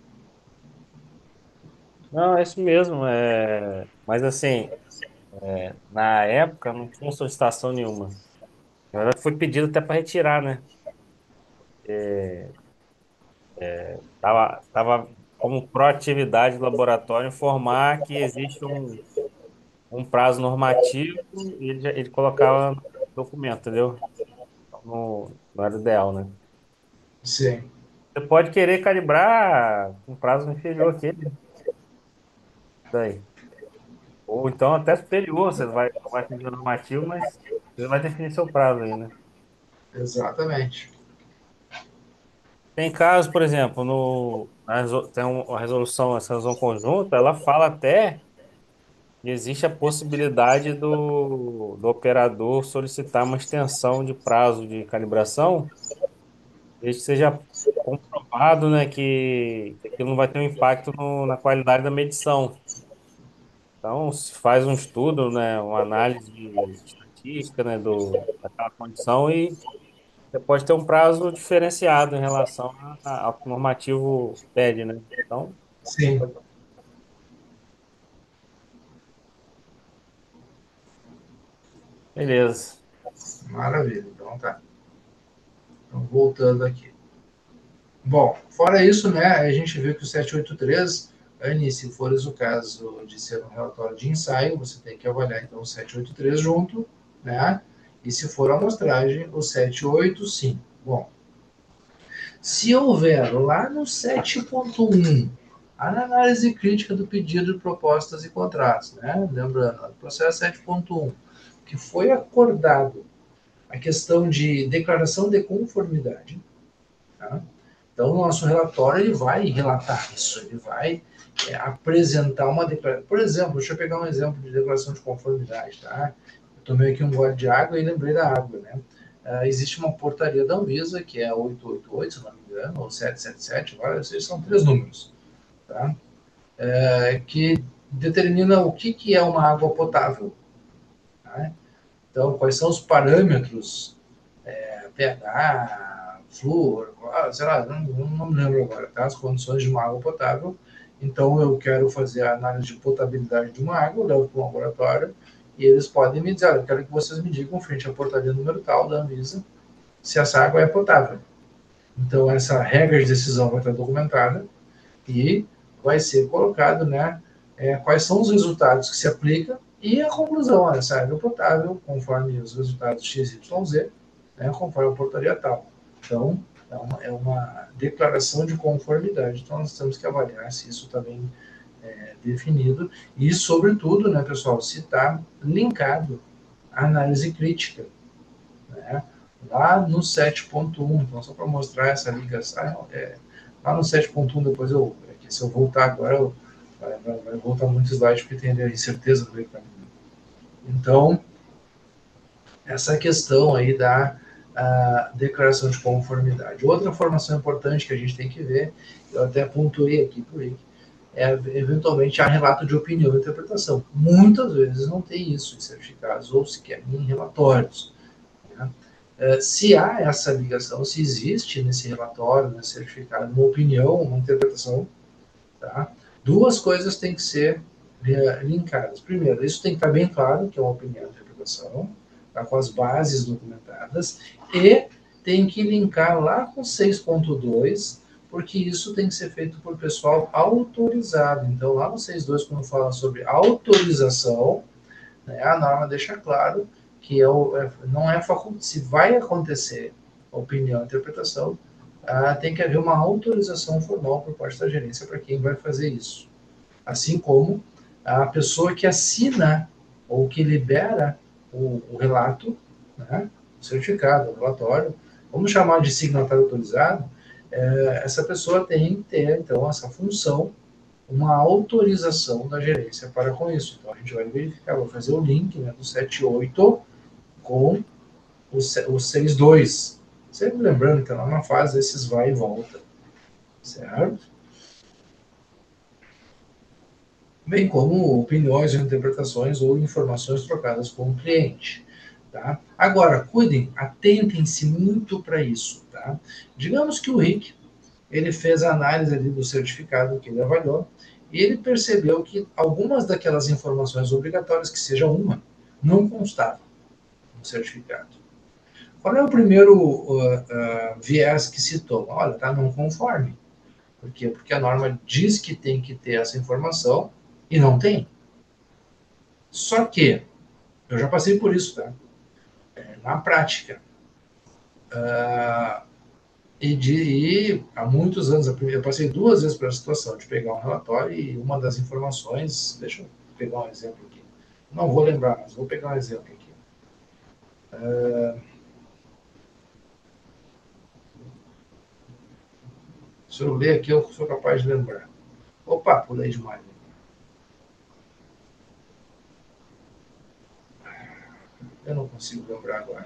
Não, é isso mesmo. É... Mas assim, na época não tinha solicitação nenhuma. Na verdade, foi pedido até para retirar, né? É, Tava, tava como proatividade do laboratório informar que existe um, um prazo normativo e ele, já- ele colocava no documento, entendeu? No, no era ideal, né? Sim, Você pode querer calibrar com prazo inferior que ele, daí. Ou então até superior, você vai, não vai atingir o normativo, mas você vai definir seu prazo aí, né? exatamente. Tem casos, por exemplo, no, na resol- tem um- uma resolução, essa resolução conjunta, ela fala até que existe a possibilidade do, do operador solicitar uma extensão de prazo de calibração, desde que seja comprovado, né, que, que aquilo não vai ter um impacto no- na qualidade da medição. Então, se faz um estudo, né, uma análise de estatística, né, do, daquela condição e você pode ter um prazo diferenciado em relação a- ao que o normativo pede, né? Então, Sim, beleza. maravilha. Então tá. Então, voltando aqui. Bom, fora isso, né, a gente viu que o setecentos e oitenta e três, Anne, se for o caso de ser um relatório de ensaio, você tem que avaliar então o setecentos e oitenta e três junto, né? E se for amostragem, o setecentos e oitenta e cinco. Bom, se houver lá no sete ponto um a análise crítica do pedido de propostas e contratos, né? Lembrando, o processo sete ponto um, que foi acordado a questão de declaração de conformidade, tá? Então, o nosso relatório ele vai relatar isso, ele vai é, apresentar uma declaração. Por exemplo, deixa eu pegar um exemplo de declaração de conformidade. Tá? Eu tomei aqui um gole de água e lembrei da água. Né? Uh, existe uma portaria da Anvisa, que é a oitocentos e oitenta e oito, se não me engano, ou setecentos e setenta e sete, agora esses são três números, tá? Uh, que determina o que, que é uma água potável. Tá? Então, quais são os parâmetros pH, flúor, sei lá, não, não me lembro agora, tá? As condições de uma água potável. Então, eu quero fazer a análise de potabilidade de uma água, eu levo para um laboratório e eles podem me dizer, olha, eu quero que vocês me digam, frente à portaria número tal da Anvisa, se essa água é potável. Então, essa regra de decisão vai estar documentada e vai ser colocado, né, é, quais são os resultados que se aplicam e a conclusão, essa água é potável, conforme os resultados X Y Z, né, conforme a portaria tal. Então, é uma, é uma declaração de conformidade. Então, nós temos que avaliar se isso está bem é, definido e, sobretudo, né, pessoal, se está linkado à análise crítica, né, lá no sete ponto um. Então, só para mostrar essa ligação, é, lá no sete ponto um, depois eu, é se eu voltar agora, eu, vai, vai, vai voltar muitos slides porque tem a incerteza do meio caminho. Então, essa questão aí da a declaração de conformidade. Outra informação importante que a gente tem que ver, eu até pontuei aqui por aí, é eventualmente a relato de opinião e interpretação. Muitas vezes não tem isso em certificados ou sequer em relatórios. Né? É, se há essa ligação, se existe nesse relatório, nesse certificado, uma opinião, uma interpretação, tá? Duas coisas têm que ser é, linkadas. Primeiro, isso tem que estar bem claro que é uma opinião e interpretação, tá? Com as bases documentadas, e tem que linkar lá com seis ponto dois, porque isso tem que ser feito por pessoal autorizado. Então, lá no seis ponto dois, quando fala sobre autorização, né, a norma deixa claro que é o, é, não é facultativo. Se vai acontecer opinião e interpretação, ah, tem que haver uma autorização formal por parte da gerência para quem vai fazer isso. Assim como a pessoa que assina ou que libera o, o relato, né, o certificado, o relatório, vamos chamar de signatário autorizado, é, essa pessoa tem que ter, então, essa função, uma autorização da gerência para com isso. Então, a gente vai verificar, vou fazer o link, né, do setenta e oito com o, o sessenta e dois. Sempre lembrando que ela não faz esses vai e volta, certo? Bem como opiniões, interpretações ou informações trocadas com o cliente. Tá? Agora, cuidem, atentem-se muito para isso. Tá? Digamos que o Rick ele fez a análise ali do certificado que ele avaliou e ele percebeu que algumas daquelas informações obrigatórias, que seja uma, não constavam no certificado. Qual é o primeiro uh, uh, viés que se toma? Olha, está não conforme. Por quê? Porque a norma diz que tem que ter essa informação e não tem. Só que, eu já passei por isso, tá? É, na prática. Uh, e, de, e há muitos anos, eu passei duas vezes pela situação de pegar um relatório e uma das informações, deixa eu pegar um exemplo aqui. Não vou lembrar, mas vou pegar um exemplo aqui. Uh, se eu ler aqui, eu sou capaz de lembrar. Opa, pulei demais. Eu não consigo lembrar agora.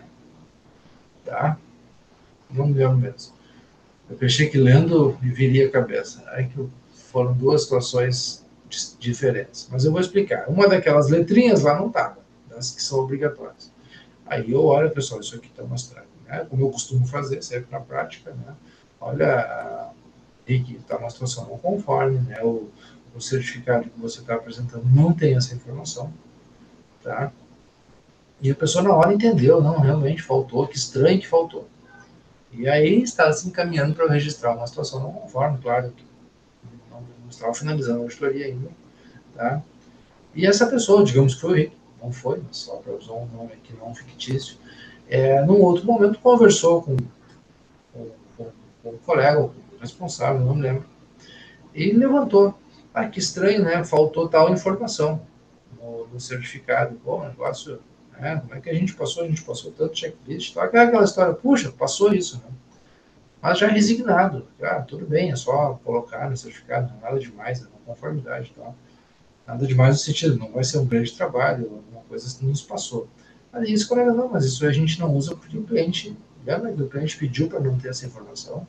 Tá? Não me lembro mesmo. Eu pensei que lendo me viria a cabeça. Aí que foram duas situações diferentes. Mas eu vou explicar. Uma daquelas letrinhas lá não estava, das que são obrigatórias. Aí eu olho, pessoal, isso aqui está mostrando. Né? Como eu costumo fazer, sempre na prática. Né? Olha, Rick, está uma situação não conforme. Né? O, o certificado que você está apresentando não tem essa informação. Tá? E a pessoa na hora entendeu, não, realmente faltou, que estranho que faltou. E aí está se encaminhando para registrar uma situação não conforme, claro, que não, não estava finalizando a auditoria ainda. Tá? E essa pessoa, digamos que foi o Rick, não foi, mas só para usar um nome aqui não fictício, é, num outro momento conversou com, com, com, com o colega, o responsável, não me lembro, e levantou. Ah, que estranho, né? Faltou tal informação no, no certificado. Pô, o negócio, né? Como é que a gente passou? A gente passou tanto checklist, tá? Aquela história, puxa, passou isso, né? Mas já resignado. Ah, tudo bem, é só colocar no certificado, não é nada demais, é uma conformidade e tal. Nada demais no sentido, não vai ser um grande trabalho, alguma coisa que nos passou. Aí isso, colega, não, mas isso a gente não usa porque o cliente, lembra que o cliente pediu para não ter essa informação?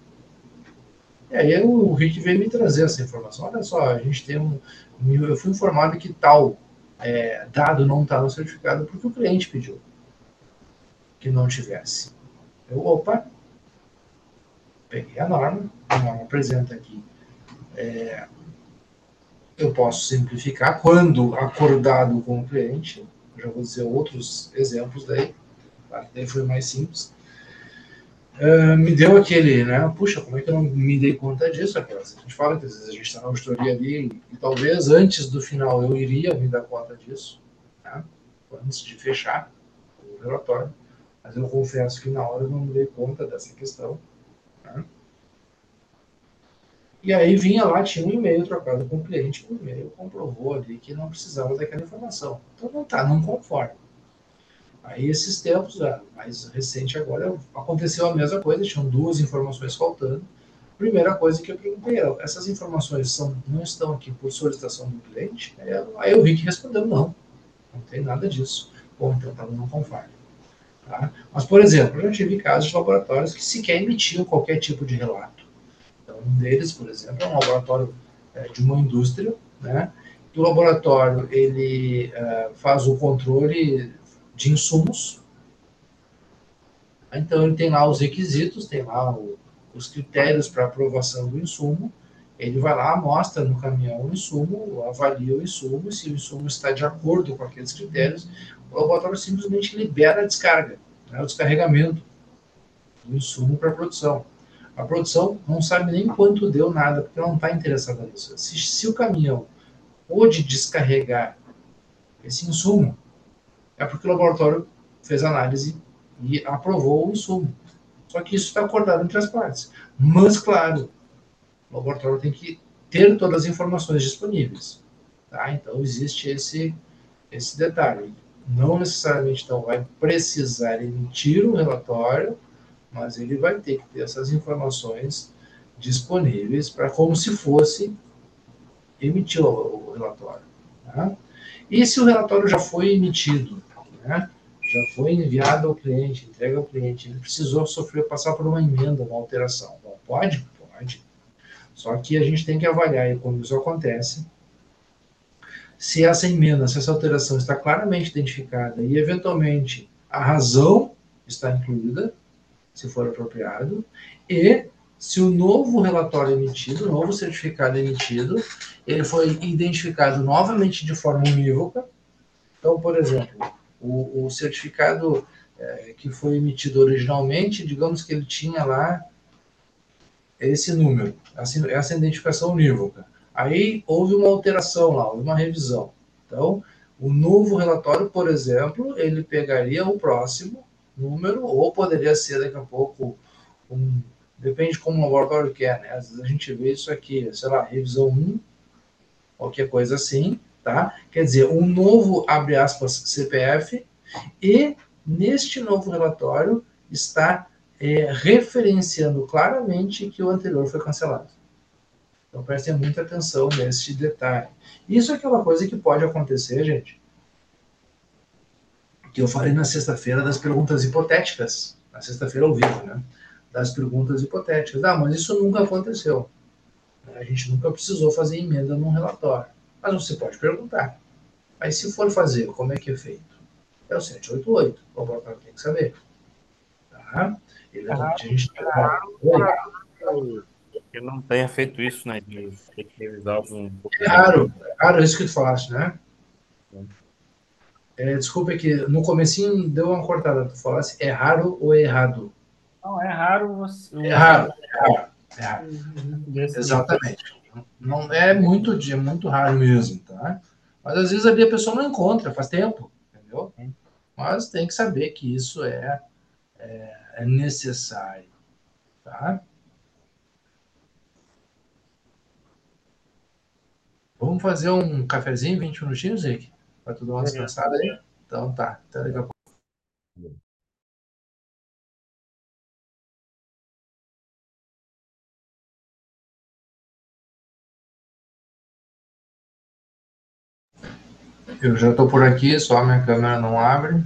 E aí o Rick veio me trazer essa informação. Olha só, a gente tem um. Eu fui informado que tal é, dado não está no certificado porque o cliente pediu que não tivesse. Eu, opa, peguei a norma, a norma apresenta aqui. É, eu posso simplificar quando acordado com o cliente. Eu já vou dizer outros exemplos daí, tá? Daí foi mais simples. Uh, me deu aquele, né? Puxa, como é que eu não me dei conta disso? Aquelas, a gente fala que às vezes a gente está na auditoria ali e, e talvez antes do final eu iria me dar conta disso, né? Antes de fechar o relatório. Mas eu confesso que na hora eu não me dei conta dessa questão. Né? E aí vinha lá, tinha um e-mail trocado com o cliente, o e-mail comprovou ali que não precisava daquela informação. Então não está, não conforme. Aí esses tempos, mais recente agora, aconteceu a mesma coisa, tinham duas informações faltando. Primeira coisa que eu perguntei, essas informações são, não estão aqui por solicitação do cliente? Aí eu vi que respondeu não, não tem nada disso. Bom, então estava não conforme. Tá? Mas, por exemplo, eu já tive casos de laboratórios que sequer emitiam qualquer tipo de relato. Então, um deles, por exemplo, é um laboratório é, de uma indústria, né? E o laboratório ele uh, faz o controle de insumos. Então, ele tem lá os requisitos, tem lá o, os critérios para aprovação do insumo. Ele vai lá, mostra no caminhão o insumo, avalia o insumo, e se o insumo está de acordo com aqueles critérios, o laboratório simplesmente libera a descarga, né, o descarregamento do insumo para a produção. A produção não sabe nem quanto deu nada, porque ela não está interessada nisso. Se, se o caminhão pôde descarregar esse insumo, é porque o laboratório fez análise e aprovou o insumo. Só que isso está acordado entre as partes. Mas, claro, o laboratório tem que ter todas as informações disponíveis. Tá? Então, existe esse, esse detalhe. Não necessariamente então, vai precisar emitir o relatório, mas ele vai ter que ter essas informações disponíveis para como se fosse emitir o, o relatório. Tá? E se o relatório já foi emitido, né? Já foi enviado ao cliente, entregue ao cliente, ele precisou sofrer, passar por uma emenda, uma alteração. Bom, pode? Pode. Só que a gente tem que avaliar, e quando isso acontece, se essa emenda, se essa alteração está claramente identificada e, eventualmente, a razão está incluída, se for apropriado, e se o novo relatório emitido, o novo certificado emitido, ele foi identificado novamente de forma unívoca. Então, por exemplo, o, o certificado é, que foi emitido originalmente, digamos que ele tinha lá esse número, essa, essa identificação unívoca. Aí houve uma alteração lá, houve uma revisão. Então, o novo relatório, por exemplo, ele pegaria o próximo número, ou poderia ser daqui a pouco um. Depende como o laboratório quer, né? Às vezes a gente vê isso aqui, sei lá, revisão um, qualquer coisa assim, tá? Quer dizer, um novo, abre aspas, C P F, e neste novo relatório está é, referenciando claramente que o anterior foi cancelado. Então prestem muita atenção nesse detalhe. Isso é aquela coisa que pode acontecer, gente, que eu falei na sexta-feira das perguntas hipotéticas, na sexta-feira ao vivo, né? Das perguntas hipotéticas. Ah, mas isso nunca aconteceu. A gente nunca precisou fazer emenda num relatório. Mas você pode perguntar. Mas se for fazer, como é que é feito? É o sete oito oito. O laboratório tem que saber. Tá? É Eventualmente a raro, gente é tem uma. raro Oi? que que não tenha feito isso, né? De ter que revisar algum É documento. raro, é raro isso que tu falaste, né? É, desculpa que no comecinho deu uma cortada. Tu falasse é raro ou é errado? Não, é raro você, É um raro, é raro, é raro. registro desse. Exatamente. Não é muito, é muito raro mesmo, tá? Mas às vezes ali a pessoa não encontra, faz tempo, entendeu? Mas tem que saber que isso é, é necessário, tá? Vamos fazer um cafezinho, vinte minutinhos, Rick? Pra tu dar uma Beleza. descansada aí? Então tá, até daqui a pouco. Eu já tô por aqui, só a minha câmera não abre.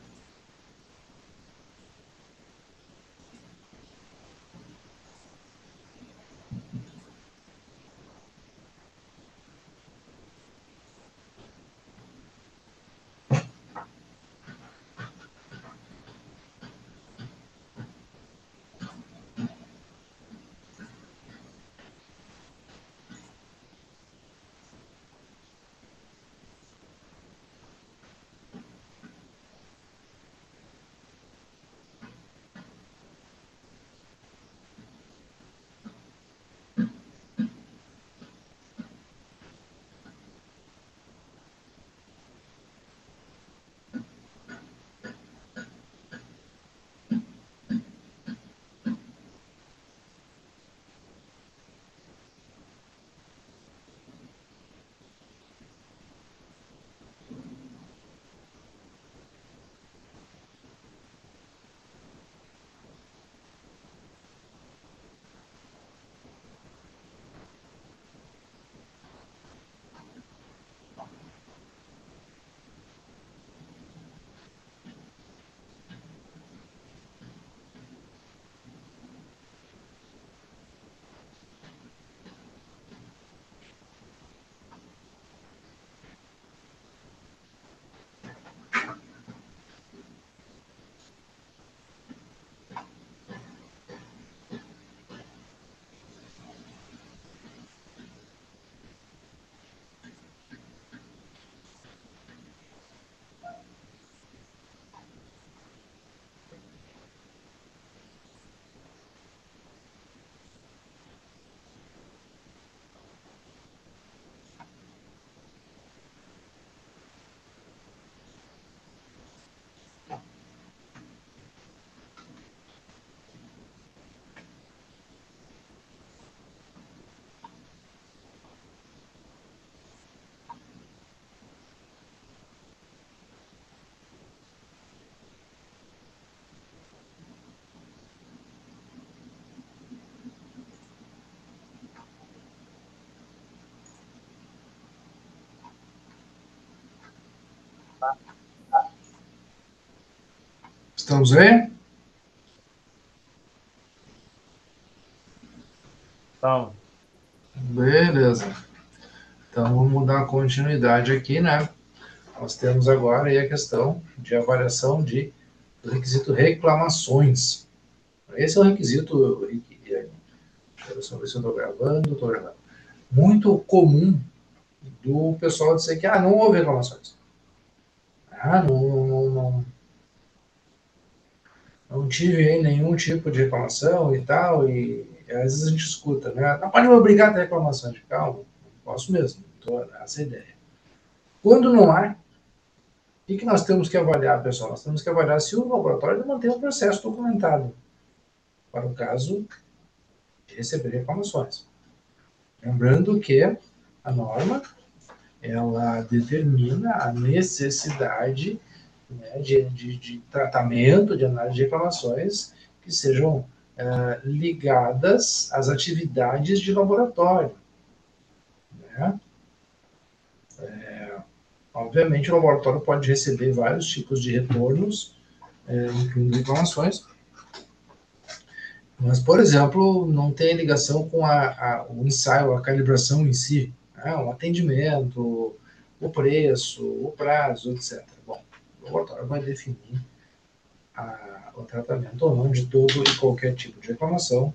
Estamos aí? Então, Beleza. Então vamos dar continuidade aqui, né? Nós temos agora aí a questão de avaliação de, do requisito reclamações. Esse é o requisito, deixa eu só ver se eu estou gravando, estou gravando. Muito comum do pessoal dizer que ah, não houve reclamações. Ah, não, não, não, não tive nenhum tipo de reclamação e tal, e às vezes a gente escuta, né? Não pode me obrigar a ter reclamações. Calma, não posso mesmo, não tô essa ideia. Quando não há, o que, que nós temos que avaliar, pessoal? Nós temos que avaliar se o laboratório mantém o processo documentado para o caso de receber reclamações. Lembrando que a norma, ela determina a necessidade, né, de, de, de tratamento, de análise de reclamações que sejam uh, ligadas às atividades de laboratório. Né? É, obviamente, o laboratório pode receber vários tipos de retornos, é, incluindo reclamações, mas, por exemplo, não tem ligação com a, a, o ensaio, a calibração em si, né? O atendimento, o preço, o prazo, etcétera. Bom, o laboratório vai definir a, o tratamento ou não de todo e qualquer tipo de reclamação.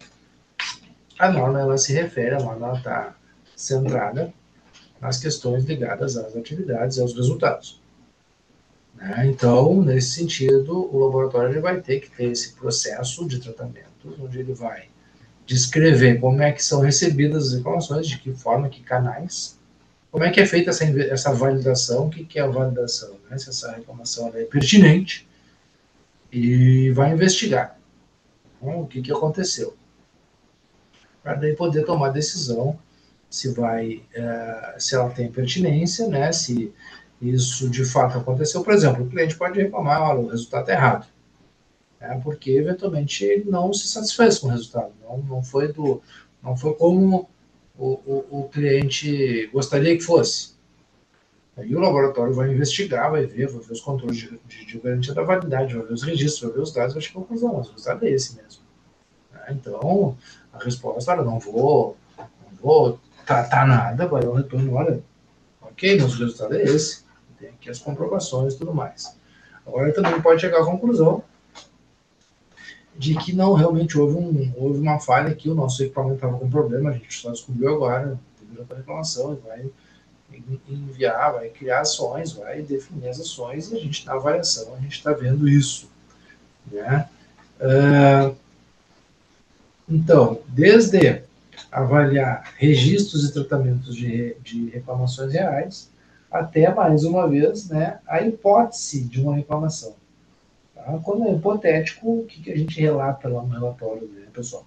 A norma, ela se refere, a norma está centrada nas questões ligadas às atividades e aos resultados. Né? Então, nesse sentido, o laboratório ele vai ter que ter esse processo de tratamento, onde ele vai descrever como é que são recebidas as reclamações, de que forma, que canais, como é que é feita essa, essa validação, o que, que é a validação, né? Se essa reclamação é pertinente, e vai investigar, né, o que, que aconteceu, para daí poder tomar decisão se vai, uh, se ela tem pertinência, né? Se isso de fato aconteceu. Por exemplo, o cliente pode reclamar, olha, o resultado é errado, né? Porque eventualmente ele não se satisfez com o resultado, não, não foi do, não foi como o, o, o cliente gostaria que fosse. Aí o laboratório vai investigar, vai ver, vai ver os controles de, de, de garantia da validade, vai ver os registros, vai ver os dados, vai chegar à conclusão, o resultado é esse mesmo. Né? Então, a resposta, olha, não vou, não vou tratar nada, vai dar um retorno, olha, ok, mas o resultado é esse, tem aqui as comprovações e tudo mais. Agora também pode chegar à conclusão de que não realmente houve, um, houve uma falha, que o nosso equipamento estava com problema, a gente só descobriu agora, teve outra reclamação, e vai enviar, vai criar ações, vai definir as ações, e a gente, na avaliação, a gente está vendo isso. Né? Uh, então, desde avaliar registros e tratamentos de, de reclamações reais, até, mais uma vez, né, a hipótese de uma reclamação. Tá? Quando é hipotético, o que, que a gente relata lá no relatório, né, pessoal?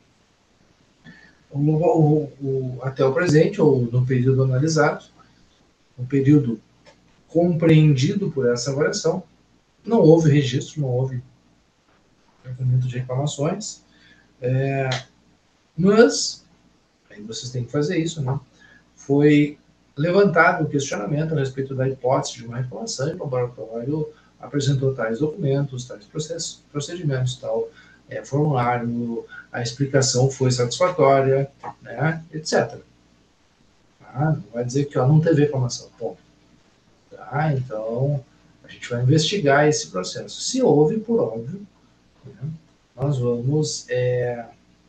O, o, o, até o presente, ou no período analisado, no período compreendido por essa avaliação, não houve registro, não houve tratamento de reclamações, é, mas, aí vocês têm que fazer isso, né? Foi levantado o questionamento a respeito da hipótese de uma reclamação, e o laboratório apresentou tais documentos, tais processos, procedimentos, tal é, formulário, a explicação foi satisfatória, né, etcétera. Tá? Não vai dizer que ó, não teve reclamação, ponto. Tá? Então, a gente vai investigar esse processo. Se houve, por óbvio, né, nós vamos é,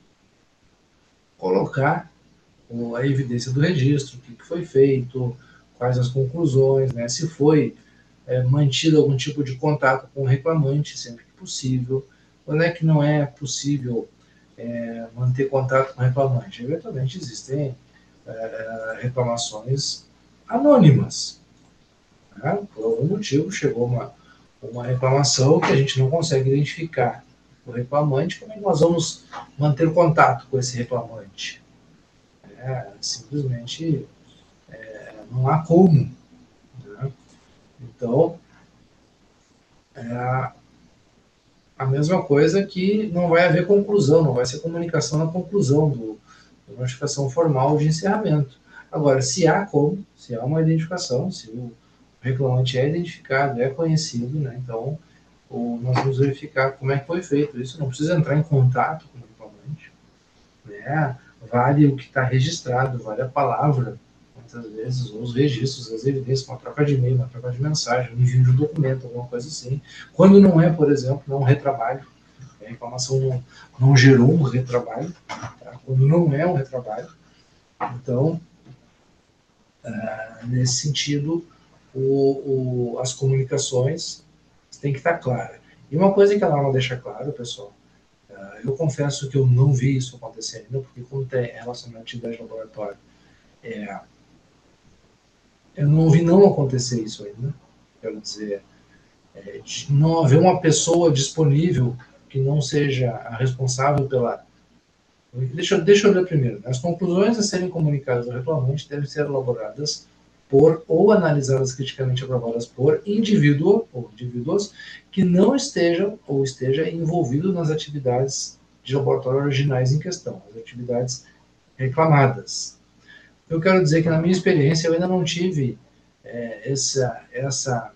colocar a evidência do registro, o que foi feito, quais as conclusões, né, se foi é, mantido algum tipo de contato com o reclamante sempre que possível, quando é que não é possível é, manter contato com o reclamante. Eventualmente existem é, reclamações anônimas. Né? Por algum motivo chegou uma, uma reclamação que a gente não consegue identificar o reclamante, como é que nós vamos manter contato com esse reclamante? É, simplesmente é, não há como. Né? Então, é, a mesma coisa que não vai haver conclusão, não vai ser comunicação na conclusão do, da notificação formal de encerramento. Agora, se há como, se há uma identificação, se o reclamante é identificado, é conhecido, né, então o, nós vamos verificar como é que foi feito isso, não precisa entrar em contato com o reclamante, né, vale o que está registrado, vale a palavra, muitas vezes, ou os registros, as evidências, uma troca de e-mail, uma troca de mensagem, um envio de um documento, alguma coisa assim. Quando não é, por exemplo, não é um retrabalho, a reclamação não, não gerou um retrabalho, tá? Quando não é um retrabalho, então, uh, nesse sentido, o, o, as comunicações têm que estar claras. E uma coisa que a norma deixa claro, pessoal, Eu confesso que eu não vi isso acontecer ainda, porque como tem relação à atividade de laboratório, é, eu não ouvi não acontecer isso ainda. Quero dizer, é, não haver uma pessoa disponível que não seja a responsável pela... Deixa, deixa eu ler primeiro. As conclusões a serem comunicadas ao reclamante devem ser elaboradas por ou analisadas criticamente aprovadas por indivíduo ou indivíduos que não estejam ou esteja envolvido nas atividades de laboratório originais em questão, as atividades reclamadas. Eu quero dizer que na minha experiência eu ainda não tive é, essa, essa,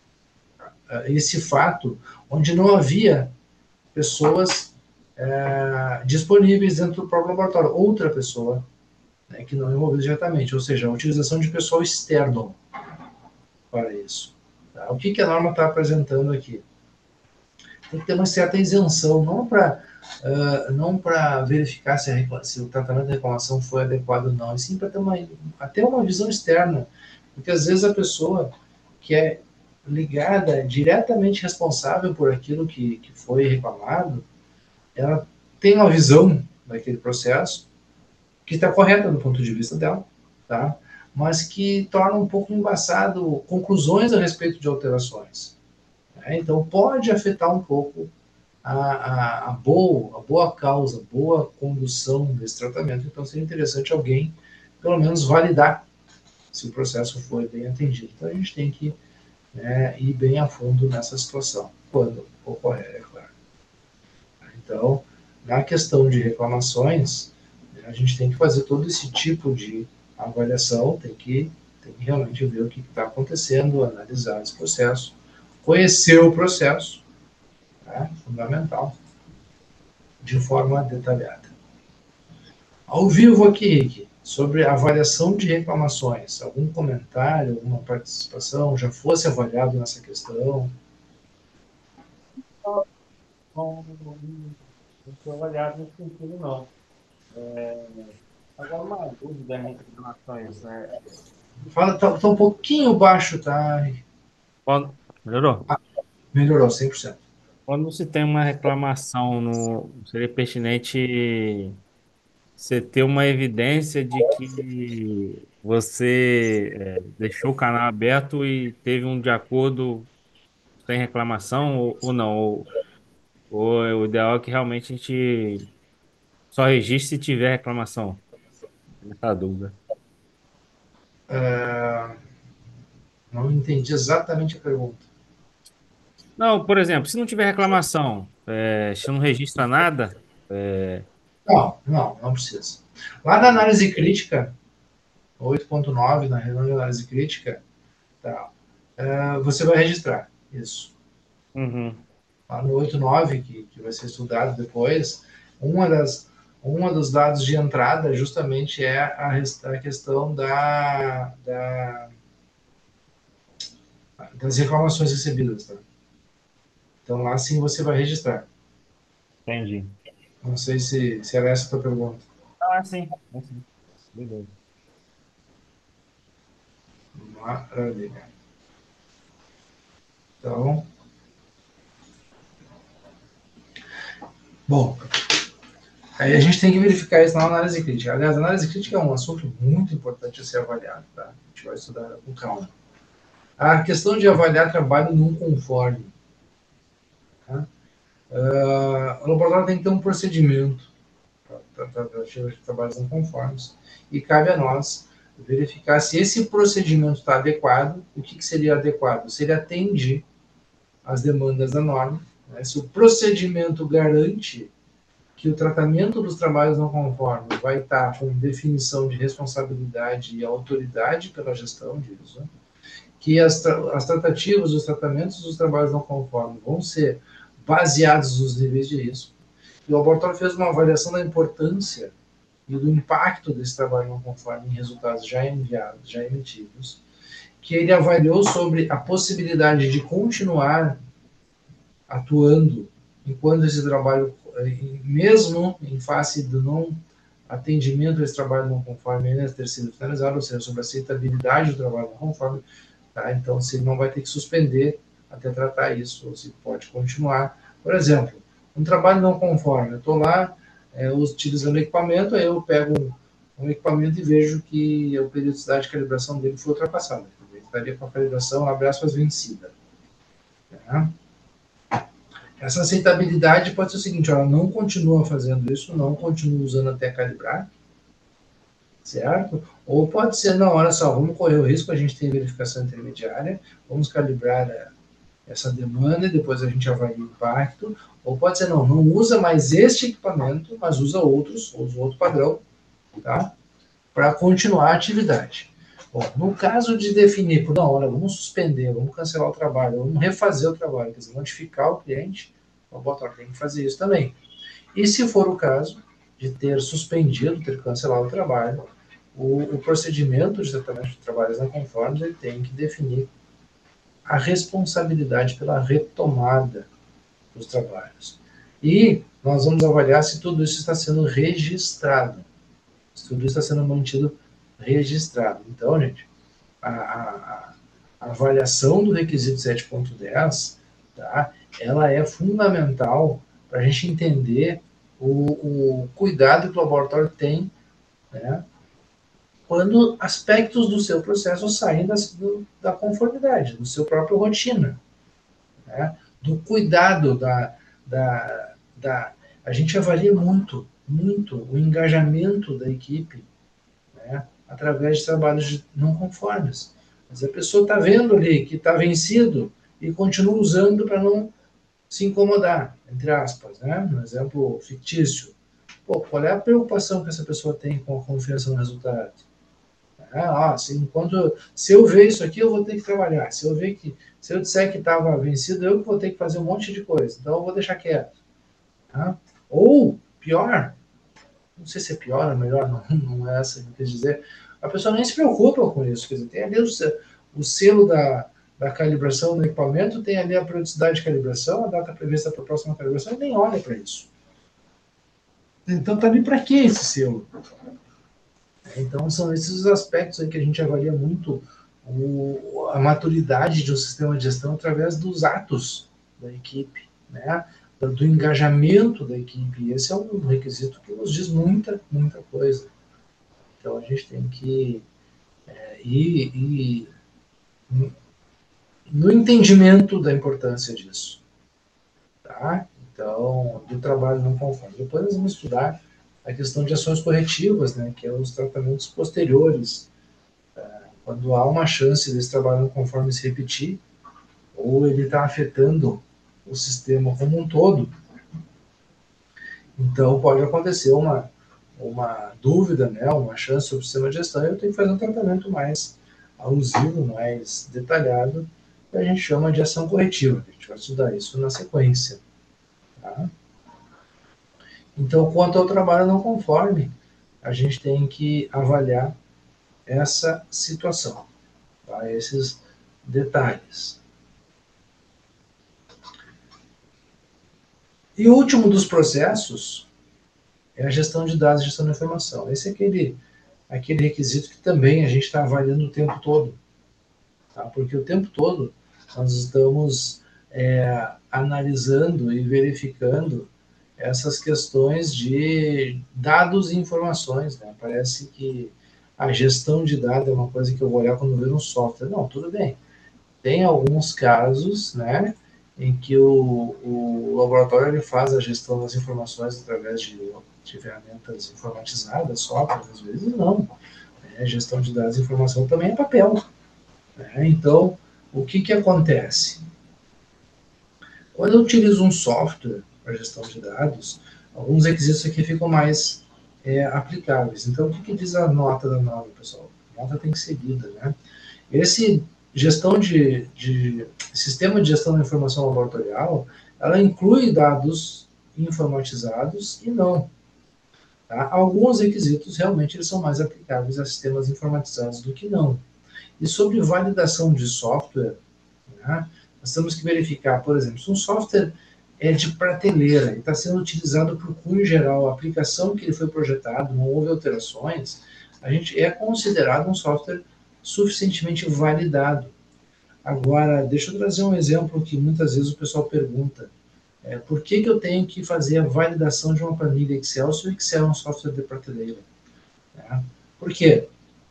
esse fato onde não havia pessoas é, disponíveis dentro do próprio laboratório, outra pessoa, né, que não é envolvida diretamente, ou seja, a utilização de pessoal externo para isso. Tá? O que, que a norma está apresentando aqui? Tem que ter uma certa isenção, não para uh, não para verificar se, a, se o tratamento da reclamação foi adequado ou não, e sim para ter uma, até uma visão externa, porque às vezes a pessoa que é ligada, diretamente responsável por aquilo que, que foi reclamado, ela tem uma visão daquele processo que está correta do ponto de vista dela, tá? Mas que torna um pouco embaçado conclusões a respeito de alterações. Né? Então pode afetar um pouco a, a, a, boa, a boa causa, a boa condução desse tratamento. Então seria interessante alguém, pelo menos, validar se o processo foi bem atendido. Então a gente tem que, né, ir bem a fundo nessa situação, quando ocorrer, é claro. Então, na questão de reclamações, a gente tem que fazer todo esse tipo de avaliação, tem que, tem que realmente ver o que está acontecendo, analisar esse processo, conhecer o processo, né, fundamental, de forma detalhada. Ao vivo aqui, Rick, sobre a avaliação de reclamações, algum comentário, alguma participação, já fosse avaliado nessa questão? Não, não, não foi avaliado nesse sentido, não. É, agora, uma dúvida em relação a isso, né? Fala, tá, tá um pouquinho baixo, tá? Quando, melhorou? Ah, melhorou, cem por cento. Quando você tem uma reclamação, no, seria pertinente você ter uma evidência de que você é, deixou o canal aberto e teve um de acordo sem reclamação ou, ou não? Ou, ou é o ideal é que realmente a gente só registre se tiver reclamação? Essa dúvida. É, não entendi exatamente a pergunta. Não, por exemplo, se não tiver reclamação, é, se não registra nada, é, Não, não, não precisa. Lá na análise crítica, oito ponto nove, na reunião de análise crítica, tá, é, você vai registrar isso. uhum, Lá no oito ponto nove, que, que vai ser estudado depois, uma das, uma dos dados de entrada justamente é a, a questão da, da, das reclamações recebidas. Tá? Então lá sim você vai registrar. entendi. Não sei se, se era essa a tua pergunta. Ah, sim. Ah, sim. Beleza. Maravilha. Então, bom, aí a gente tem que verificar isso na análise crítica. Aliás, a análise crítica é um assunto muito importante a ser avaliado, tá? A gente vai estudar com calma. A questão de avaliar trabalho não conforme. Tá? Uh, o laboratório tem que ter um procedimento para tratativa de trabalhos não conformes e cabe a nós verificar se esse procedimento está adequado. O que, que seria adequado? Se ele atende às demandas da norma, né? Se o procedimento garante que o tratamento dos trabalhos não conformes vai estar com definição de responsabilidade e autoridade pela gestão disso, que as, tra as tratativas, os tratamentos dos trabalhos não conformes vão ser baseados nos níveis de risco. E o laboratório fez uma avaliação da importância e do impacto desse trabalho não conforme em resultados já enviados, já emitidos, que ele avaliou sobre a possibilidade de continuar atuando enquanto esse trabalho, mesmo em face do não atendimento a esse trabalho não conforme ainda ter sido finalizado, ou seja, sobre a aceitabilidade do trabalho não conforme, tá? Então se ele não vai ter que suspender até tratar isso, ou se pode continuar. Por exemplo, Um trabalho não conforme, eu estou lá é, utilizando equipamento, aí eu pego um, um equipamento e vejo que a periodicidade de calibração dele foi ultrapassada. Ele estaria com a calibração, abre aspas, vencida. Tá? Essa aceitabilidade pode ser o seguinte, ela não continua fazendo isso, não continua usando até calibrar, certo? Ou pode ser, não, olha só, vamos correr o risco, a gente tem verificação intermediária, vamos calibrar essa demanda e depois a gente avalia o impacto. Ou pode ser, não, não usa mais este equipamento, mas usa outros, usa outro padrão, tá? Para continuar a atividade. Bom, no caso de definir, por não, olha, vamos suspender, vamos cancelar o trabalho, vamos refazer o trabalho, quer dizer, notificar o cliente, o laboratório tem que fazer isso também. E se for o caso de ter suspendido, ter cancelado o trabalho, o, o procedimento de tratamento de trabalhos não conformes, ele tem que definir a responsabilidade pela retomada dos trabalhos. E nós vamos avaliar se tudo isso está sendo registrado, se tudo isso está sendo mantido registrado. Então, gente, a, a, a avaliação do requisito sete ponto dez, tá, ela é fundamental para a gente entender o, o cuidado que o laboratório tem, né, quando aspectos do seu processo saem das, do, da conformidade, do seu próprio rotina, né, do cuidado, da, da, da... A gente avalia muito, muito o engajamento da equipe, né, através de trabalhos de não conformes. Mas a pessoa está vendo ali que está vencido e continua usando para não se incomodar, entre aspas, né? Um exemplo fictício. Pô, qual é a preocupação que essa pessoa tem com a confiança no resultado? Ah, assim, enquanto, se eu ver isso aqui, eu vou ter que trabalhar. Se eu ver que, se eu disser que estava vencido, eu vou ter que fazer um monte de coisa. Então eu vou deixar quieto. Tá? Ou, pior, não sei se é pior ou melhor, não, não é essa que eu quis dizer, a pessoa nem se preocupa com isso. Quer dizer, tem ali o, o selo da, da calibração do equipamento, tem ali a periodicidade de calibração, a data prevista para a próxima calibração, e nem olha para isso. Então tá ali para que esse selo? Então, são esses os aspectos aí que a gente avalia muito o, a maturidade de um sistema de gestão através dos atos da equipe, né? Do engajamento da equipe. Esse é um requisito que nos diz muita, muita coisa. Então, a gente tem que é, ir, ir no entendimento da importância disso. Tá? Então, do trabalho não conforme. Depois nós vamos estudar a questão de ações corretivas, né, que é os tratamentos posteriores, quando há uma chance desse trabalho não conforme se repetir, ou ele está afetando o sistema como um todo, então pode acontecer uma, uma dúvida, né, uma chance sobre o sistema de gestão, e eu tenho que fazer um tratamento mais alusivo, mais detalhado, que a gente chama de ação corretiva. A gente vai estudar isso na sequência. Tá? Então, quanto ao trabalho não conforme, a gente tem que avaliar essa situação, tá? Esses detalhes. E o último dos processos é a gestão de dados e gestão de informação. Esse é aquele, aquele requisito que também a gente está avaliando o tempo todo, tá? Porque o tempo todo nós estamos é, analisando e verificando essas questões de dados e informações, né? Parece que a gestão de dados é uma coisa que eu vou olhar quando ver um software. Não, tudo bem. Tem alguns casos, né, em que o, o laboratório ele faz a gestão das informações através de, de ferramentas informatizadas, software, às vezes não. Né? Gestão de dados e informação também é papel. Né? Então, o que, que acontece? Quando eu utilizo um software para gestão de dados, alguns requisitos aqui ficam mais é, aplicáveis. Então, o que, que diz a nota da norma, pessoal? A nota tem que ser seguida, né? Esse gestão de, de sistema de gestão da informação laboratorial, ela inclui dados informatizados e não. Tá? Alguns requisitos realmente eles são mais aplicáveis a sistemas informatizados do que não. E sobre validação de software, né, nós temos que verificar, por exemplo, se um software é de prateleira e está sendo utilizado para o cunho geral, a aplicação que ele foi projetado, não houve alterações, a gente é considerado um software suficientemente validado. Agora, deixa eu trazer um exemplo que muitas vezes o pessoal pergunta. É, por que, que eu tenho que fazer a validação de uma planilha Excel se o Excel é um software de prateleira? Né? Por quê?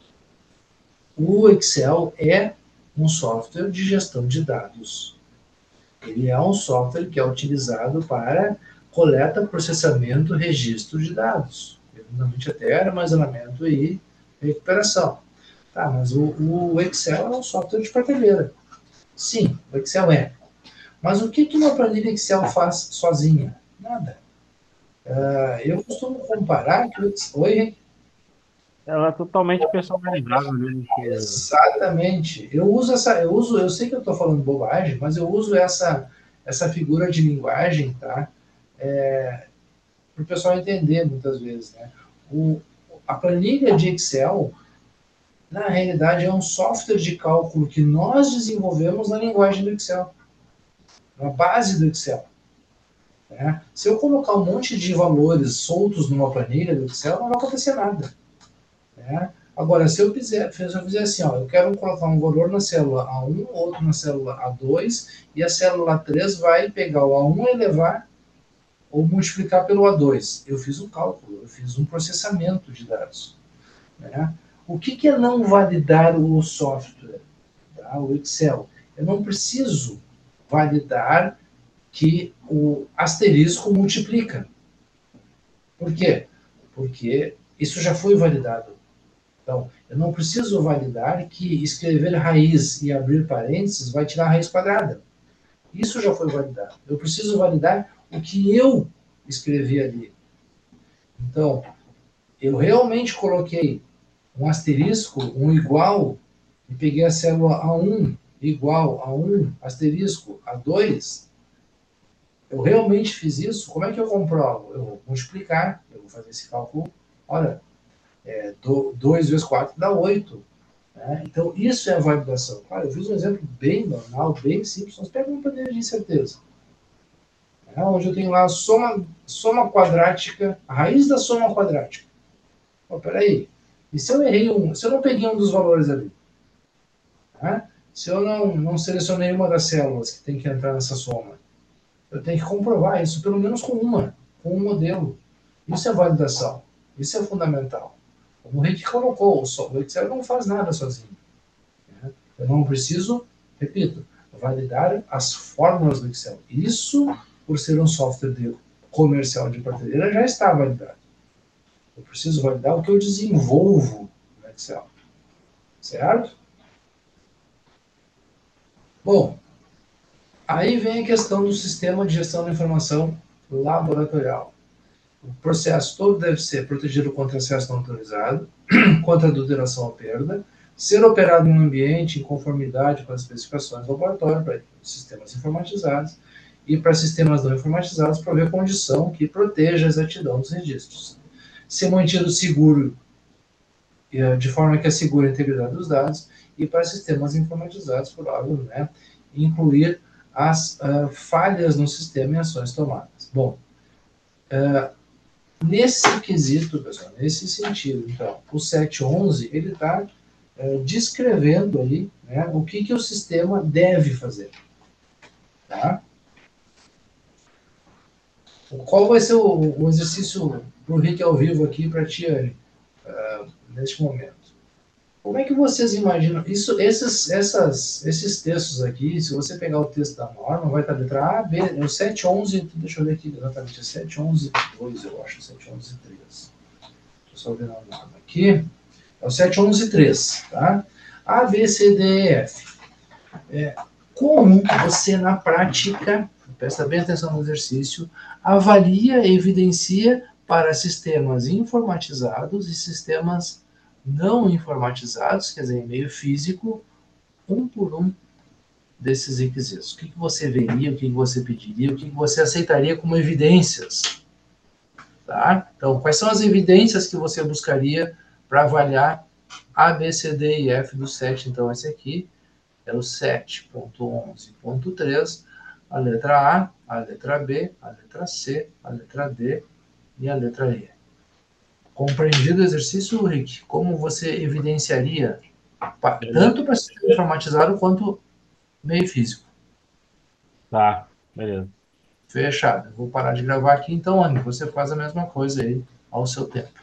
O Excel é um software de gestão de dados. Ele é um software que é utilizado para coleta, processamento, registro de dados. Eventualmente até armazenamento e recuperação. Tá, mas o, o Excel é um software de prateleira. Sim, o Excel é. Mas o que, que uma planilha Excel faz sozinha? Nada. Uh, eu costumo comparar que o Oi, Ela é totalmente personalizável, né? exatamente. Eu uso essa, eu uso, eu sei que eu estou falando bobagem, mas eu uso essa essa figura de linguagem, tá? É, para o pessoal entender muitas vezes, né? O, a planilha de Excel, na realidade, é um software de cálculo que nós desenvolvemos na linguagem do Excel, na base do Excel. Né? Se eu colocar um monte de valores soltos numa planilha do Excel, não vai acontecer nada. Né? Agora, se eu, fizer, se eu fizer assim, ó, eu quero colocar um valor na célula A um, outro na célula A dois, e a célula A três vai pegar o A um e elevar ou multiplicar pelo A dois. Eu fiz um cálculo, eu fiz um processamento de dados. Né? O que, que é não validar o software, tá? O Excel? Eu não preciso validar que o asterisco multiplica. Por quê? Porque isso já foi validado. Então, eu não preciso validar que escrever raiz e abrir parênteses vai tirar a raiz quadrada. Isso já foi validado. Eu preciso validar o que eu escrevi ali. Então, eu realmente coloquei um asterisco, um igual, e peguei a célula A um igual a um, asterisco A dois. Eu realmente fiz isso? Como é que eu comprovo? Eu vou multiplicar, eu vou fazer esse cálculo. Olha, é, dois vezes quatro dá oito. Né? Então, isso é a validação. Claro, eu fiz um exemplo bem normal, bem simples, mas pega uma planilha de incerteza. Né? Onde eu tenho lá a soma, soma quadrática, a raiz da soma quadrática. Pô, peraí, e se eu errei um, se eu não peguei um dos valores ali? Né? Se eu não, não selecionei uma das células que tem que entrar nessa soma, eu tenho que comprovar isso, pelo menos com uma, com um modelo. Isso é validação. Isso é fundamental. Como o Rick colocou, o Excel não faz nada sozinho. Né? Eu não preciso, repito, validar as fórmulas do Excel. Isso, por ser um software de comercial de prateleira, já está validado. Eu preciso validar o que eu desenvolvo no Excel. Certo? Bom, aí vem a questão do sistema de gestão da informação laboratorial. O processo todo deve ser protegido contra acesso não autorizado, contra adulteração ou perda, ser operado em um ambiente em conformidade com as especificações do laboratório para sistemas informatizados e para sistemas não informatizados prover condição que proteja a exatidão dos registros. Ser mantido seguro, de forma que assegure a integridade dos dados, e para sistemas informatizados, por óbvio, né, incluir as uh, falhas no sistema e ações tomadas. Bom, uh, nesse quesito, pessoal, nesse sentido, então, o sete onze, ele está uh, descrevendo aí, né, o que, que o sistema deve fazer. Tá? Qual vai ser o, o exercício para o Rick ao vivo aqui para ti, Anne, uh, neste momento? Como é que vocês imaginam? Isso, esses, essas, esses textos aqui, se você pegar o texto da norma, vai estar letra A, B, é o sete onze, deixa eu ver aqui exatamente, é sete onze dois, eu acho, sete onze três. Deixa eu só ver a norma aqui. É o sete onze três, tá? A, B, C, D, E, F. É, como você, na prática, presta bem atenção no exercício, avalia e evidencia para sistemas informatizados e sistemas não informatizados, quer dizer, em meio físico, um por um desses requisitos. O que, que você veria, o que, que você pediria, o que, que você aceitaria como evidências? Tá? Então, quais são as evidências que você buscaria para avaliar A, B, C, D e F do sete? Então, esse aqui é o sete ponto onze ponto três, a letra A, a letra B, a letra C, a letra D e a letra E. Compreendido o exercício, Rick, como você evidenciaria tanto para sistema informatizado quanto meio físico? Tá, beleza. Fechado. Eu vou parar de gravar aqui, então, Anny, você faz a mesma coisa aí ao seu tempo.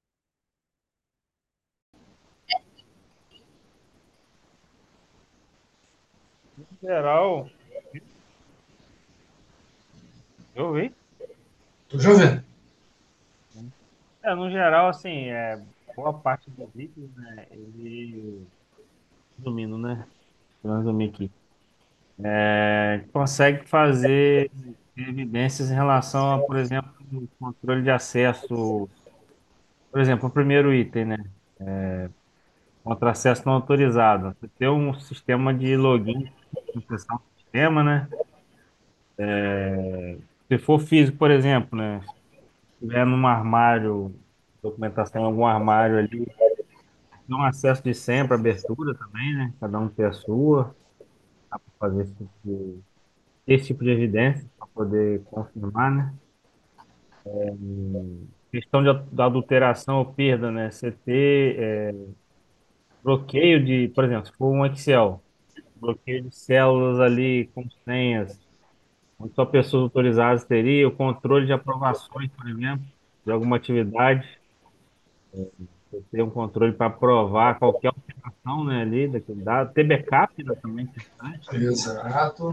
No geral, eu vi. Tô já ouvindo. É, no geral, assim, é, boa parte dos vídeos, né, ele, resumindo, né, vou resumir aqui, é, consegue fazer evidências em relação a, por exemplo, o controle de acesso, por exemplo, o primeiro item, né, contra acesso não autorizado. Você tem um sistema de login, acessar o sistema, né, se for físico, por exemplo, né, se tiver num armário, documentação em algum armário ali, tem um acesso de senha para abertura também, né, cada um tem a sua. Dá para fazer esse tipo de, esse tipo de evidência para poder confirmar, né? Questão de a- da adulteração ou perda, né? Você ter é, bloqueio de, por exemplo, se for um Excel, bloqueio de células ali com senhas, onde só pessoas autorizadas teriam, o controle de aprovações, por exemplo, de alguma atividade, você ter um controle para aprovar qualquer alteração, né, ali daquele dado, ter backup, né, também é importante, né? Exato.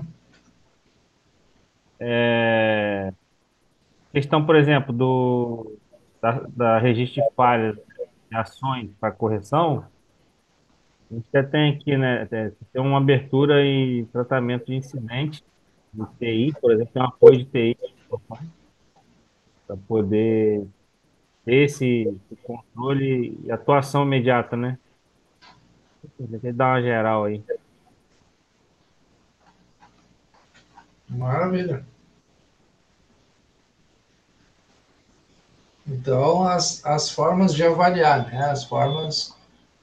É, questão, por exemplo, do da, da registro de falhas de ações para correção, a gente até tem aqui, né? Tem, tem uma abertura e tratamento de incidente de T I, por exemplo, tem um apoio de T I para poder ter esse, esse controle e atuação imediata, né? Tem que dar uma geral aí. Maravilha. Então, as, as formas de avaliar, né? As formas,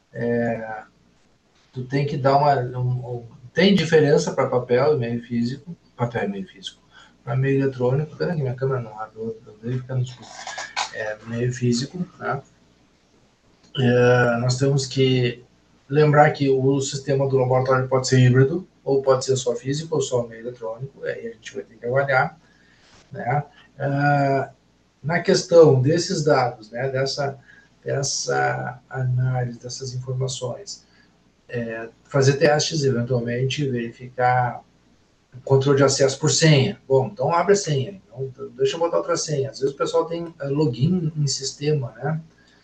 tu tem que dar uma. Um, um, tem diferença para papel e meio físico, papel e meio físico, para meio eletrônico. Pera aqui, minha câmera não abre, eu dei ficar no escuro. É, meio físico, né? É, nós temos que lembrar que o sistema do laboratório pode ser híbrido, ou pode ser só físico, ou só meio eletrônico, aí a gente vai ter que avaliar, né? É, na questão desses dados, né, dessa, dessa análise, dessas informações, fazer testes, eventualmente verificar o controle de acesso por senha. Bom, então abre a senha, então, deixa eu botar outra senha. Às vezes o pessoal tem login em sistema, né?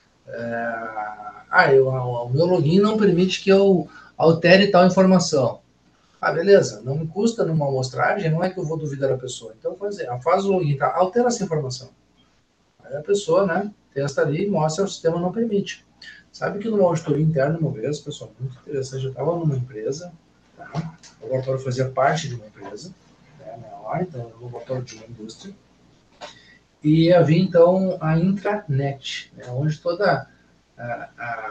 Ah, eu, o meu login não permite que eu altere tal informação. Ah, beleza, não me custa numa amostragem, não é que eu vou duvidar da pessoa. Então, faz, faz o login, tá? Altera essa informação. Aí a pessoa, né, testa ali e mostra que o sistema não permite. Sabe que numa auditoria interna, uma vez, pessoal, muito interessante, eu estava numa empresa, tá? O laboratório fazia parte de uma empresa, né, menor, então era um laboratório de uma indústria, e havia então a intranet, né, onde toda a, a,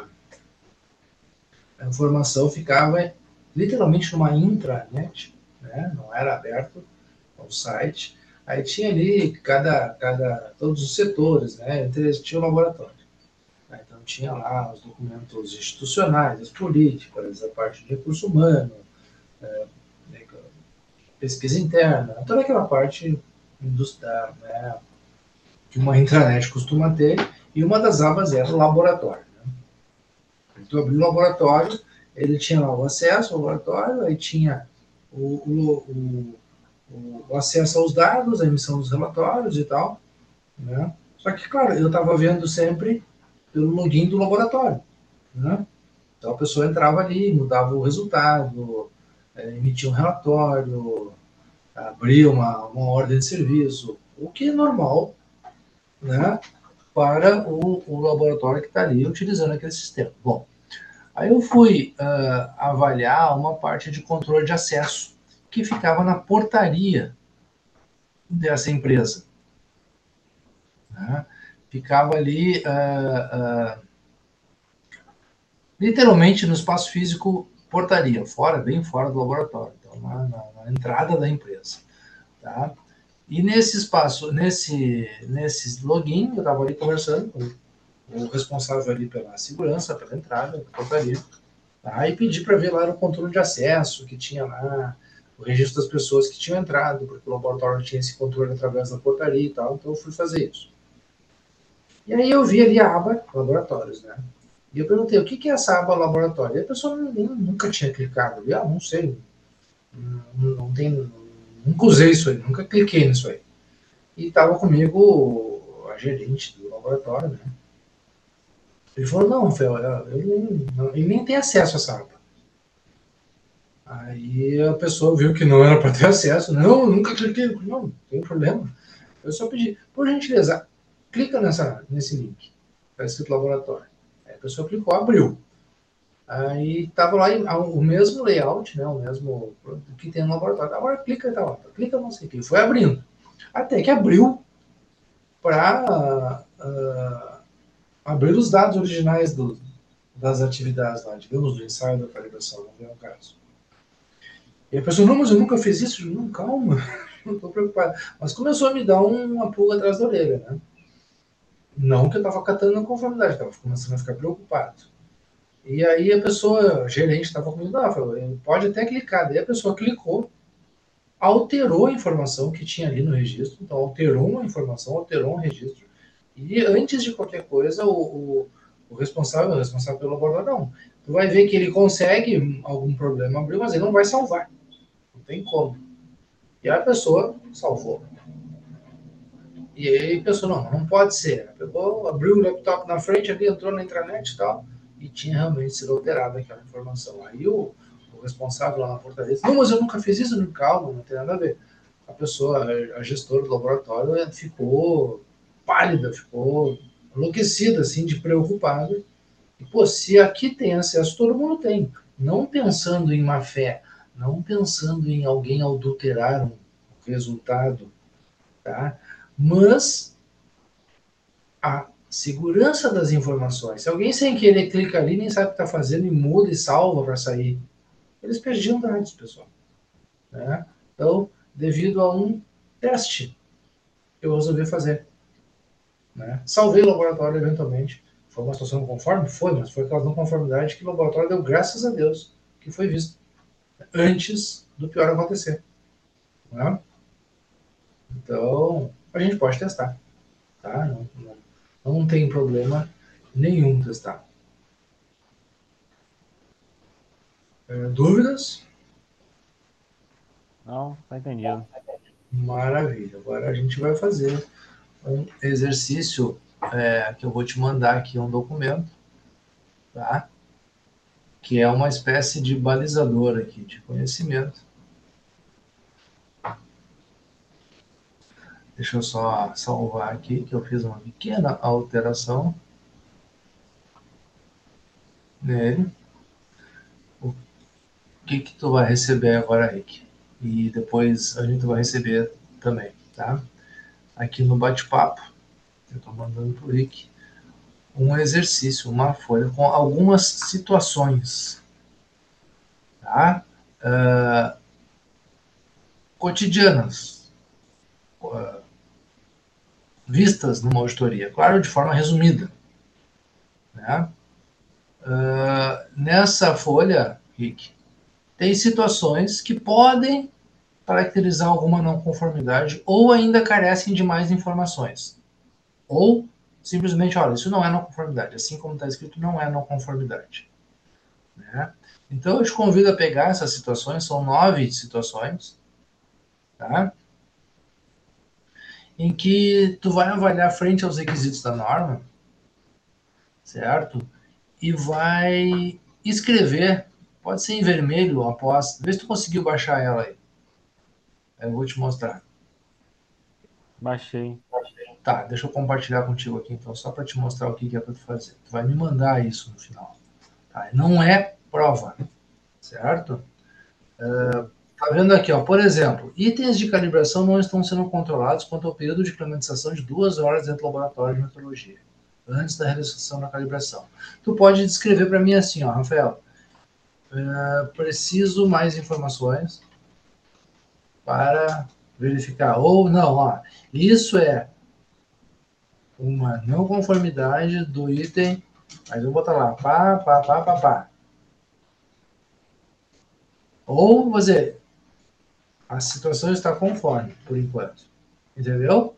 a informação ficava literalmente numa intranet, né, não era aberto ao site. Aí tinha ali cada, cada, todos os setores, né, entre eles tinha o laboratório. Então tinha lá os documentos institucionais, as políticas, a parte de recurso humano, né, pesquisa interna, toda aquela parte industrial, né, que uma intranet costuma ter, e uma das abas era o laboratório. Né? Então abriu o laboratório, ele tinha lá o acesso ao laboratório, aí tinha o, o, o, o acesso aos dados, a emissão dos relatórios e tal, né? Só que, claro, eu estava vendo sempre pelo login do laboratório, né? Então a pessoa entrava ali, mudava o resultado, é, emitia um relatório, abria uma, uma ordem de serviço, o que é normal, né, para o, o laboratório que está ali utilizando aquele sistema. Bom, aí eu fui uh, avaliar uma parte de controle de acesso que ficava na portaria dessa empresa. Né? Ficava ali uh, uh, literalmente no espaço físico portaria, fora, bem fora do laboratório, então na, na, na entrada da empresa. Tá? E nesse espaço, nesse, nesse login, eu estava ali conversando com o responsável ali pela segurança, pela entrada da portaria, tá? E pedi para ver lá o controle de acesso que tinha lá, o registro das pessoas que tinham entrado, porque o laboratório tinha esse controle através da portaria e tal, então eu fui fazer isso. E aí eu vi ali a aba laboratórios, né? E eu perguntei, o que é essa aba laboratório? E a pessoa nunca tinha clicado. Eu, ah, não sei, não, não tem, nunca usei isso aí, nunca cliquei nisso aí. E estava comigo a gerente do laboratório, né? Ele falou, não, Rafael, ele, ele nem tem acesso a essa aba. Aí a pessoa viu que não era para ter acesso. Não, nunca cliquei. Não, não tem problema. Eu só pedi, por gentileza, clica nessa, nesse link. Está escrito laboratório. Aí a pessoa clicou, abriu. Aí estava lá o mesmo layout, né, o mesmo que tem no laboratório. Agora clica e tá lá. Clica, não sei o que. Foi abrindo. Até que abriu para uh, abrir os dados originais do, das atividades lá, digamos, do ensaio da calibração, não é o caso. E a pessoa, não, mas eu nunca fiz isso. Não, calma, não estou preocupado. Mas começou a me dar uma pulga atrás da orelha, né? Não que eu estava catando na conformidade, estava começando a ficar preocupado. E aí a pessoa, a gerente, estava comigo, não, falou, pode até clicar. Daí a pessoa clicou, alterou a informação que tinha ali no registro, então alterou uma informação, alterou um registro. E antes de qualquer coisa, o, o, o responsável, o responsável pelo laboratório, não. Tu vai ver que ele consegue algum problema abrir, mas ele não vai salvar. Não tem como. E a pessoa salvou. E aí a pessoa, não, não pode ser. Pegou, abriu o laptop na frente ali, entrou na intranet e tal, e tinha realmente sido alterada aquela informação. Aí o, o responsável lá na portaria disse, não, mas eu nunca fiz isso, não, calma, não tem nada a ver. A pessoa, a gestora do laboratório, ficou pálida, ficou enlouquecida, assim, de preocupada. E, pô, se aqui tem acesso, todo mundo tem. Não pensando em má fé, não pensando em alguém adulterar um resultado, tá? Mas a segurança das informações. Se alguém sem querer clica ali, nem sabe o que está fazendo e muda e salva para sair, eles perdiam dados, pessoal. Né? Então, devido a um teste, eu resolvi fazer. Né? Salvei o laboratório eventualmente. Foi uma situação não conforme? Foi, mas foi aquela não conformidade que o laboratório deu graças a Deus que foi visto antes do pior acontecer. Né? Então, a gente pode testar. Tá? Não, não, não tem problema nenhum testar. É, dúvidas? Não, tá entendido. Maravilha. Agora a gente vai fazer um exercício é, que eu vou te mandar aqui um documento, tá? Que é uma espécie de balizador aqui de conhecimento. Deixa eu só salvar aqui que eu fiz uma pequena alteração nele. O que que tu vai receber agora, Rick? E depois a gente vai receber também, tá? Aqui no bate-papo, eu estou mandando para o Rick um exercício, uma folha com algumas situações, tá? Uh, cotidianas, uh, vistas numa auditoria, claro, de forma resumida. Né? Uh, nessa folha, Rick, tem situações que podem caracterizar alguma não conformidade ou ainda carecem de mais informações. Ou simplesmente, olha, isso não é não conformidade, assim como está escrito, não é não conformidade. Né? Então eu te convido a pegar essas situações, são nove situações, tá? Em que tu vai avaliar frente aos requisitos da norma, certo? E vai escrever, pode ser em vermelho após, vê se tu conseguiu baixar ela aí. Eu vou te mostrar. Baixei. Tá, deixa eu compartilhar contigo aqui então, só para te mostrar o que é para tu fazer. Tu vai me mandar isso no final. Tá? Não é prova, certo? Uh, tá vendo aqui, ó, por exemplo, itens de calibração não estão sendo controlados quanto ao período de climatização de duas horas dentro do laboratório de metrologia, antes da realização da calibração. Tu pode descrever para mim assim, ó, Rafael, uh, preciso mais informações para verificar. Ou não, ó, isso é uma não conformidade do item, mas eu vou botar lá, pá, pá, pá, pá, pá. Ou você A situação está conforme, por enquanto. Entendeu?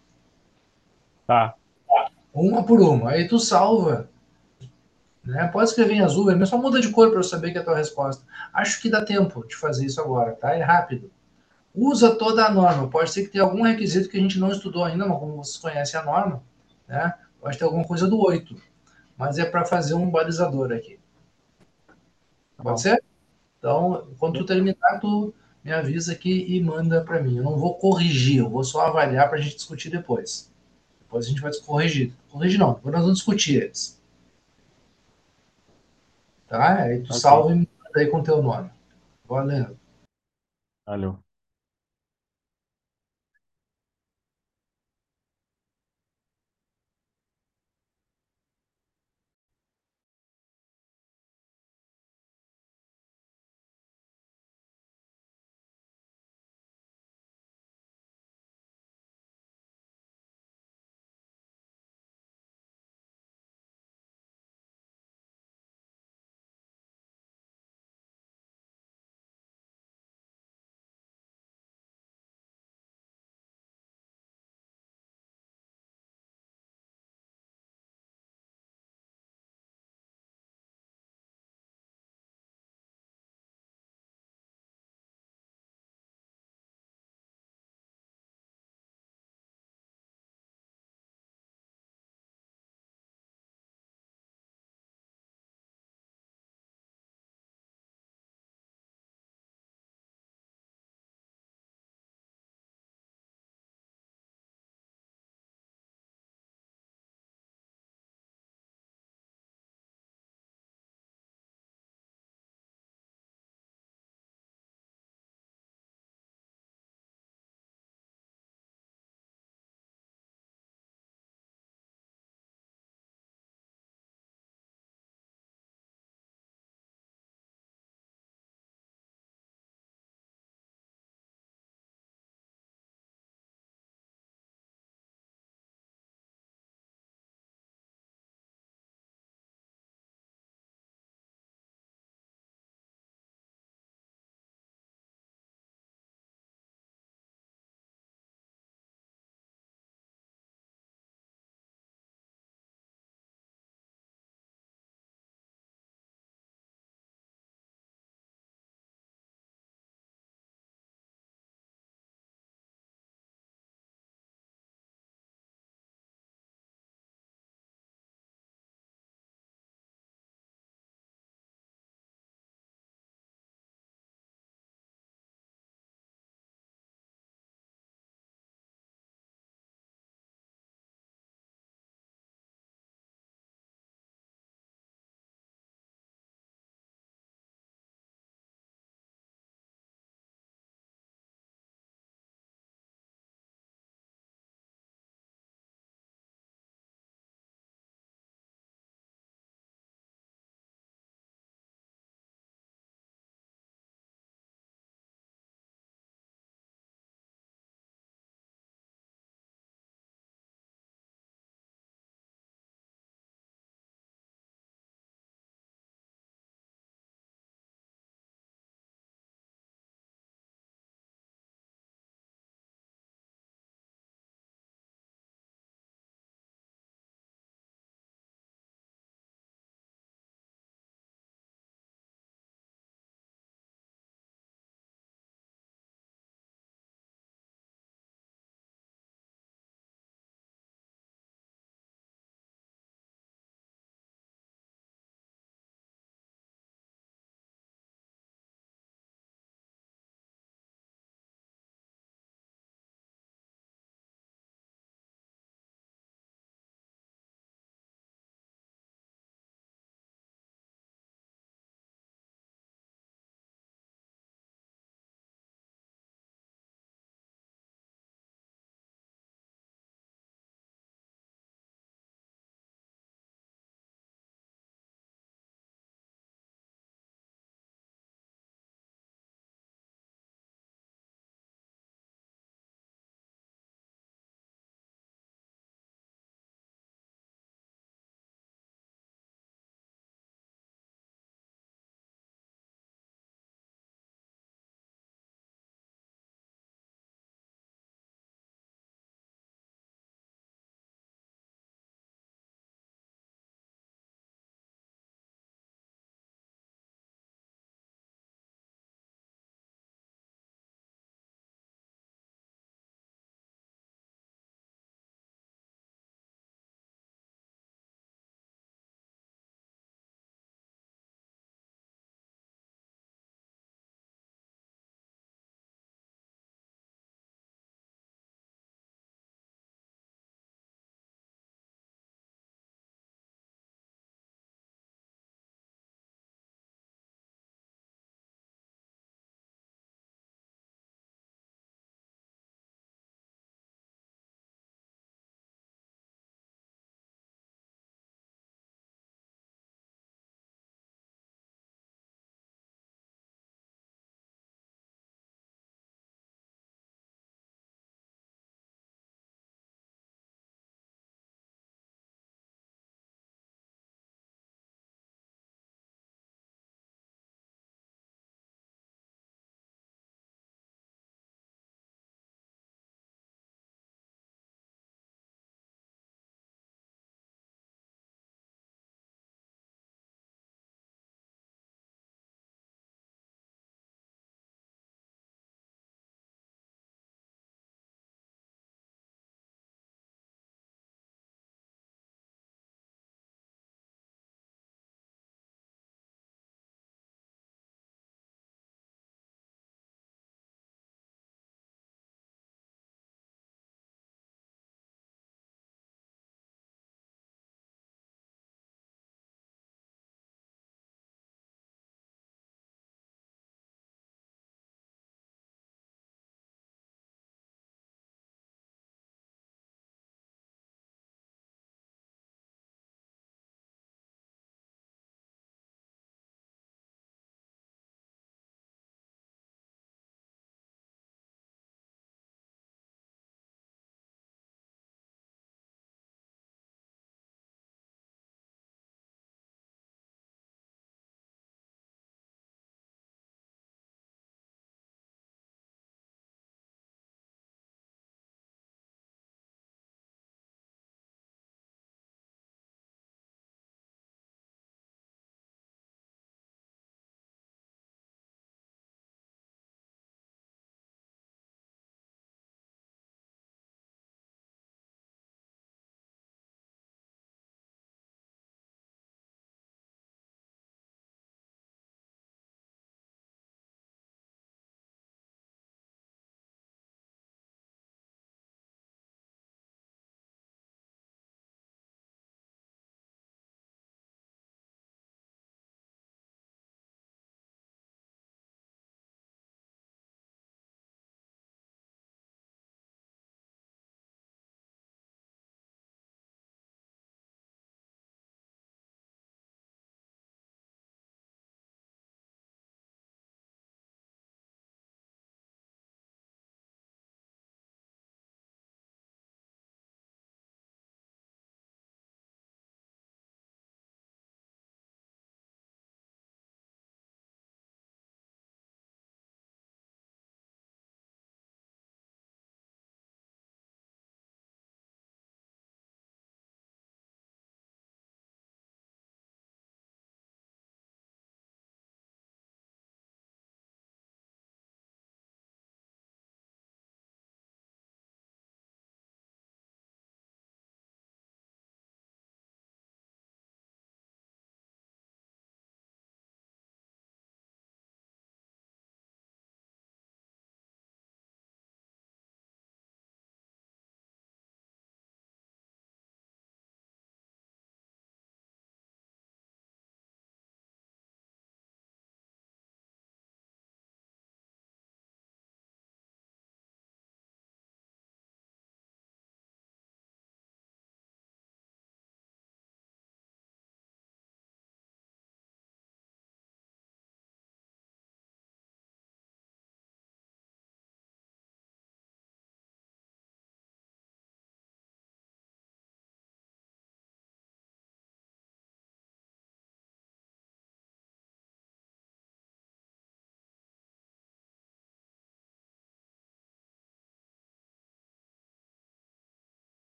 Tá. Uma por uma. Aí tu salva, né? Pode escrever em azul, mas só muda de cor para eu saber que é a tua resposta. Acho que dá tempo de fazer isso agora, tá? É rápido. Usa toda a norma. Pode ser que tenha algum requisito que a gente não estudou ainda, mas como vocês conhecem a norma, né? Pode ter alguma coisa do oito. Mas é para fazer um balizador aqui. Tá Pode bom. ser? Então, quando tu terminar, tu me avisa aqui e manda para mim. Eu não vou corrigir, eu vou só avaliar para a gente discutir depois. Depois a gente vai corrigir. Corrigir não, depois nós vamos discutir eles. Tá? Aí tu Ok. salva e me manda aí com o teu nome. Valeu. Valeu.